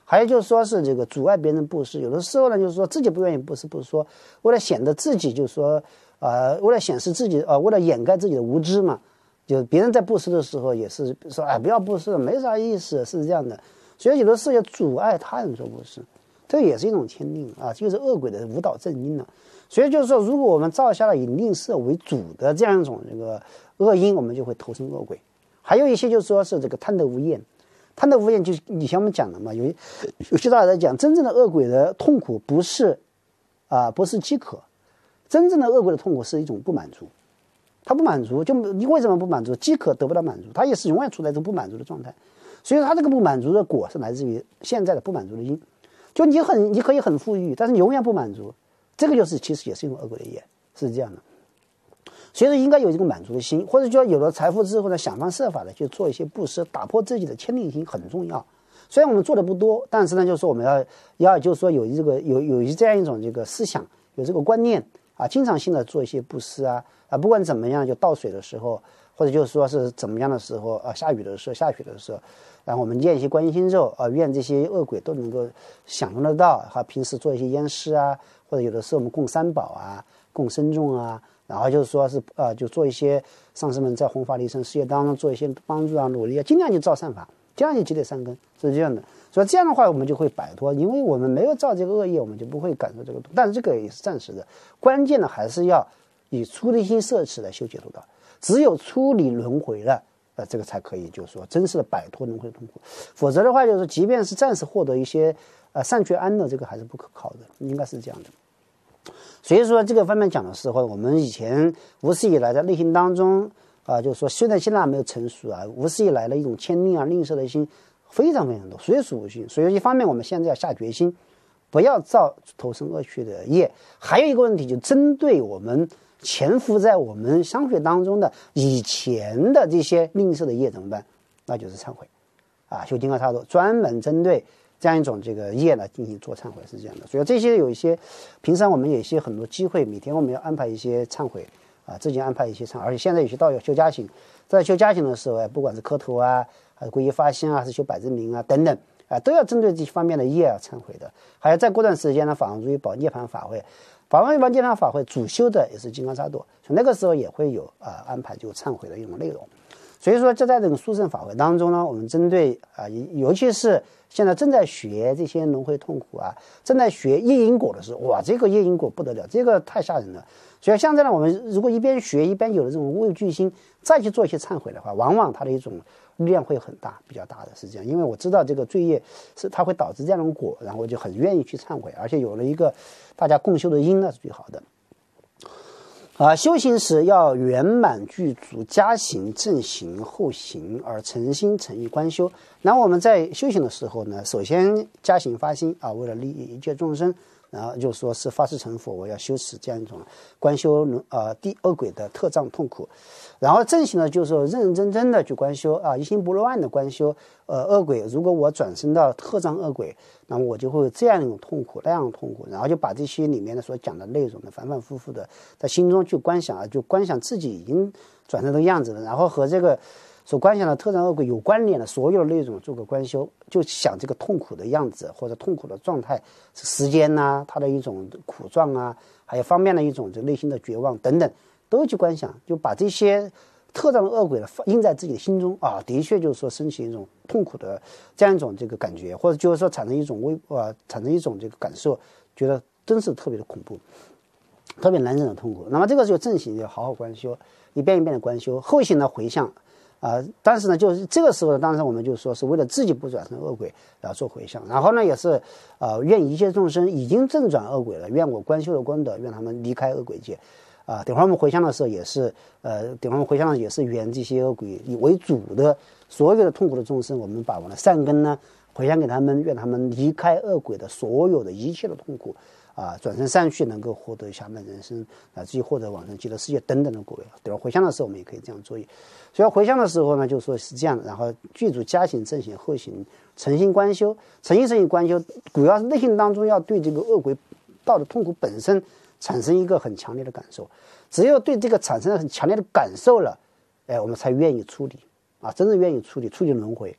还有就是说是这个阻碍别人布施，有的时候呢就是说自己不愿意布施，不是说为了显得自己就是说为了显示自己为了掩盖自己的无知嘛，就别人在布施的时候也是说不要布施，没啥意思，是这样的。所以有的时候要阻碍他人做布施，这也是一种天令啊，就是恶鬼的误导正因了。所以就是说，如果我们造下了以吝啬为主的这样一种这个恶因，我们就会投生恶鬼。还有一些就是说是这个贪得无厌，贪得无厌就是以前我们讲的嘛，有些大家在讲，真正的恶鬼的痛苦不是饥渴，真正的恶鬼的痛苦是一种不满足。他不满足，就你为什么不满足？饥渴得不到满足，他也是永远处在一种不满足的状态。所以他这个不满足的果是来自于现在的不满足的因。就你可以很富裕，但是你永远不满足，这个就是其实也是一种恶鬼的业，是这样的。所以说应该有这个满足的心，或者说有了财富之后呢，想方设法的去做一些布施，打破自己的牵令心很重要。虽然我们做的不多，但是呢，就是说我们要就是说有这样一种这个思想，有这个观念啊，经常性的做一些布施不管怎么样，就倒水的时候，或者就是说是怎么样的时候下雨的时候，下雪的时候，然后我们念一些观音心咒愿这些恶鬼都能够享用得到。平时做一些烟施或者有的时候我们供三宝供僧众然后就是说是就做一些上师们在弘法利生事业当中做一些帮助努力尽量去造善法，尽量去积累善根，是这样的。所以这样的话我们就会摆脱，因为我们没有造这个恶业，我们就不会感受这个，但是这个也是暂时的。关键的还是要以出离心摄持来修解脱道，只有出离轮回了这个才可以就是说真实的摆脱轮回的痛苦，否则的话就是即便是暂时获得一些善觉安乐，这个还是不可靠的，应该是这样的。所以说这个方面讲的时候，我们以前无始以来在内心当中就是说虽然现在还没有成熟无始以来的一种牵令吝啬的心非常非常多，随属无尽。所以一方面我们现在要下决心不要造投生恶趣的业，还有一个问题就针对我们潜伏在我们商学当中的以前的这些吝啬的业怎么办？那就是忏悔修金刚萨埵，专门针对这样一种这个业呢进行做忏悔，是这样的。所以这些有一些平常我们有一些很多机会，每天我们要安排一些忏悔自己安排一些忏悔，而且现在有些道友修家行，在修家行的时候不管是磕头还是皈依发心还是修百字明等等都要针对这方面的业忏悔的。还有再过段时间呢，法王如意宝涅槃法会，法王如意宝涅槃法会主修的也是金刚萨埵，所以那个时候也会有安排就忏悔的一种内容。所以说这在这个殊胜法会当中呢，我们针对尤其是现在正在学这些轮回痛苦正在学业因果的时候，哇，这个业因果不得了，这个太吓人了。所以现在呢，我们如果一边学一边有了这种畏惧心，再去做一些忏悔的话，往往它的一种力量会很大，比较大的是这样。因为我知道这个罪业是它会导致这样的果，然后我就很愿意去忏悔，而且有了一个大家共修的因，那是最好的。修行时要圆满具足加行、正行、后行，而诚心诚意观修。然后我们在修行的时候呢，首先加行发心为了利益一切众生，然后就说是发誓成佛，我要修持这样一种观修恶鬼的特障痛苦。然后正行呢，就是说认认真真的去观修一心不乱的观修恶鬼。如果我转生到特障恶鬼，那么我就会有这样一种痛苦，那样的痛苦，然后就把这些里面的所讲的内容呢，反反复复的在心中去观想就观想自己已经转成这个样子了，然后和这个所观想的特障恶鬼有关联的所有的内容做个观修，就想这个痛苦的样子或者痛苦的状态，时间它的一种苦状还有方面的一种这内心的绝望等等，都去观想，就把这些特障的恶鬼印在自己的心中的确就是说升起一种痛苦的这样一种这个感觉，或者就是说产生一种这个感受，觉得真是特别的恐怖，特别难忍的痛苦。那么这个时候正行要好好观修，一遍一遍的观修。后行的回向但是呢就是这个时候当然我们就说是为了自己不转成恶鬼然后做回向，然后呢也是愿一切众生已经正转恶鬼了，愿我观修的功德愿他们离开恶鬼界等会儿我们回向的时候也是圆这些恶鬼为主的所有的痛苦的众生，我们把我们的善根呢回向给他们，愿他们离开恶鬼的所有的一切的痛苦转生善趣，能够获得下面人生至于获得往生极乐世界等等的果位。等会儿回向的时候我们也可以这样做。所以回向的时候呢就说是这样的，然后具足加行、正行、后行，诚心观修。诚心观修主要是内心当中要对这个恶鬼道的痛苦本身产生一个很强烈的感受，只有对这个产生了很强烈的感受了我们才愿意处理真正愿意处理轮回。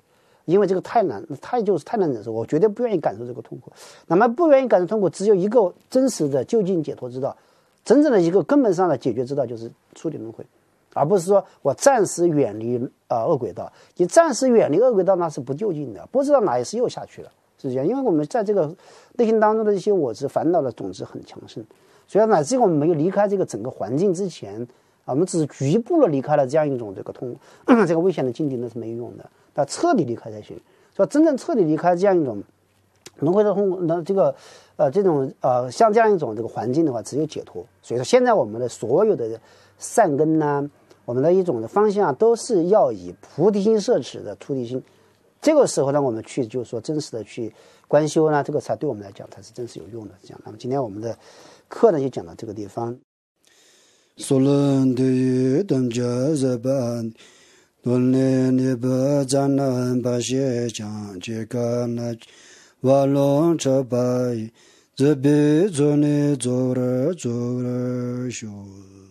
因为这个太难忍受，我绝对不愿意感受这个痛苦。那么不愿意感受痛苦，只有一个真实的究竟解脱之道，真正的一个根本上的解决之道就是出离轮回，而不是说我暂时远离恶轨道。你暂时远离恶轨道，那是不究竟的，不知道哪一时又下去了，是这样。因为我们在这个内心当中的一些我执烦恼的种子很强盛，所以乃至于我们没有离开这个整个环境之前我们只是局部的离开了这样一种这个危险的境地，那是没有用的，要彻底离开才行。所以真正彻底离开这样一种轮回的痛苦，那像这样一种这个环境的话，只有解脱。所以说现在我们的所有的善根呢，我们的一种的方向都是要以菩提心摄持的出离心。这个时候呢，我们去就是说真实的去观修呢，这个才对我们来讲才是真实有用的。这样，那么今天我们的课呢就讲到这个地方。 Solan de dam ja zaban don ne ba zanan ba she chang je ka na wa long cha bai ze be zo ne zo ra shu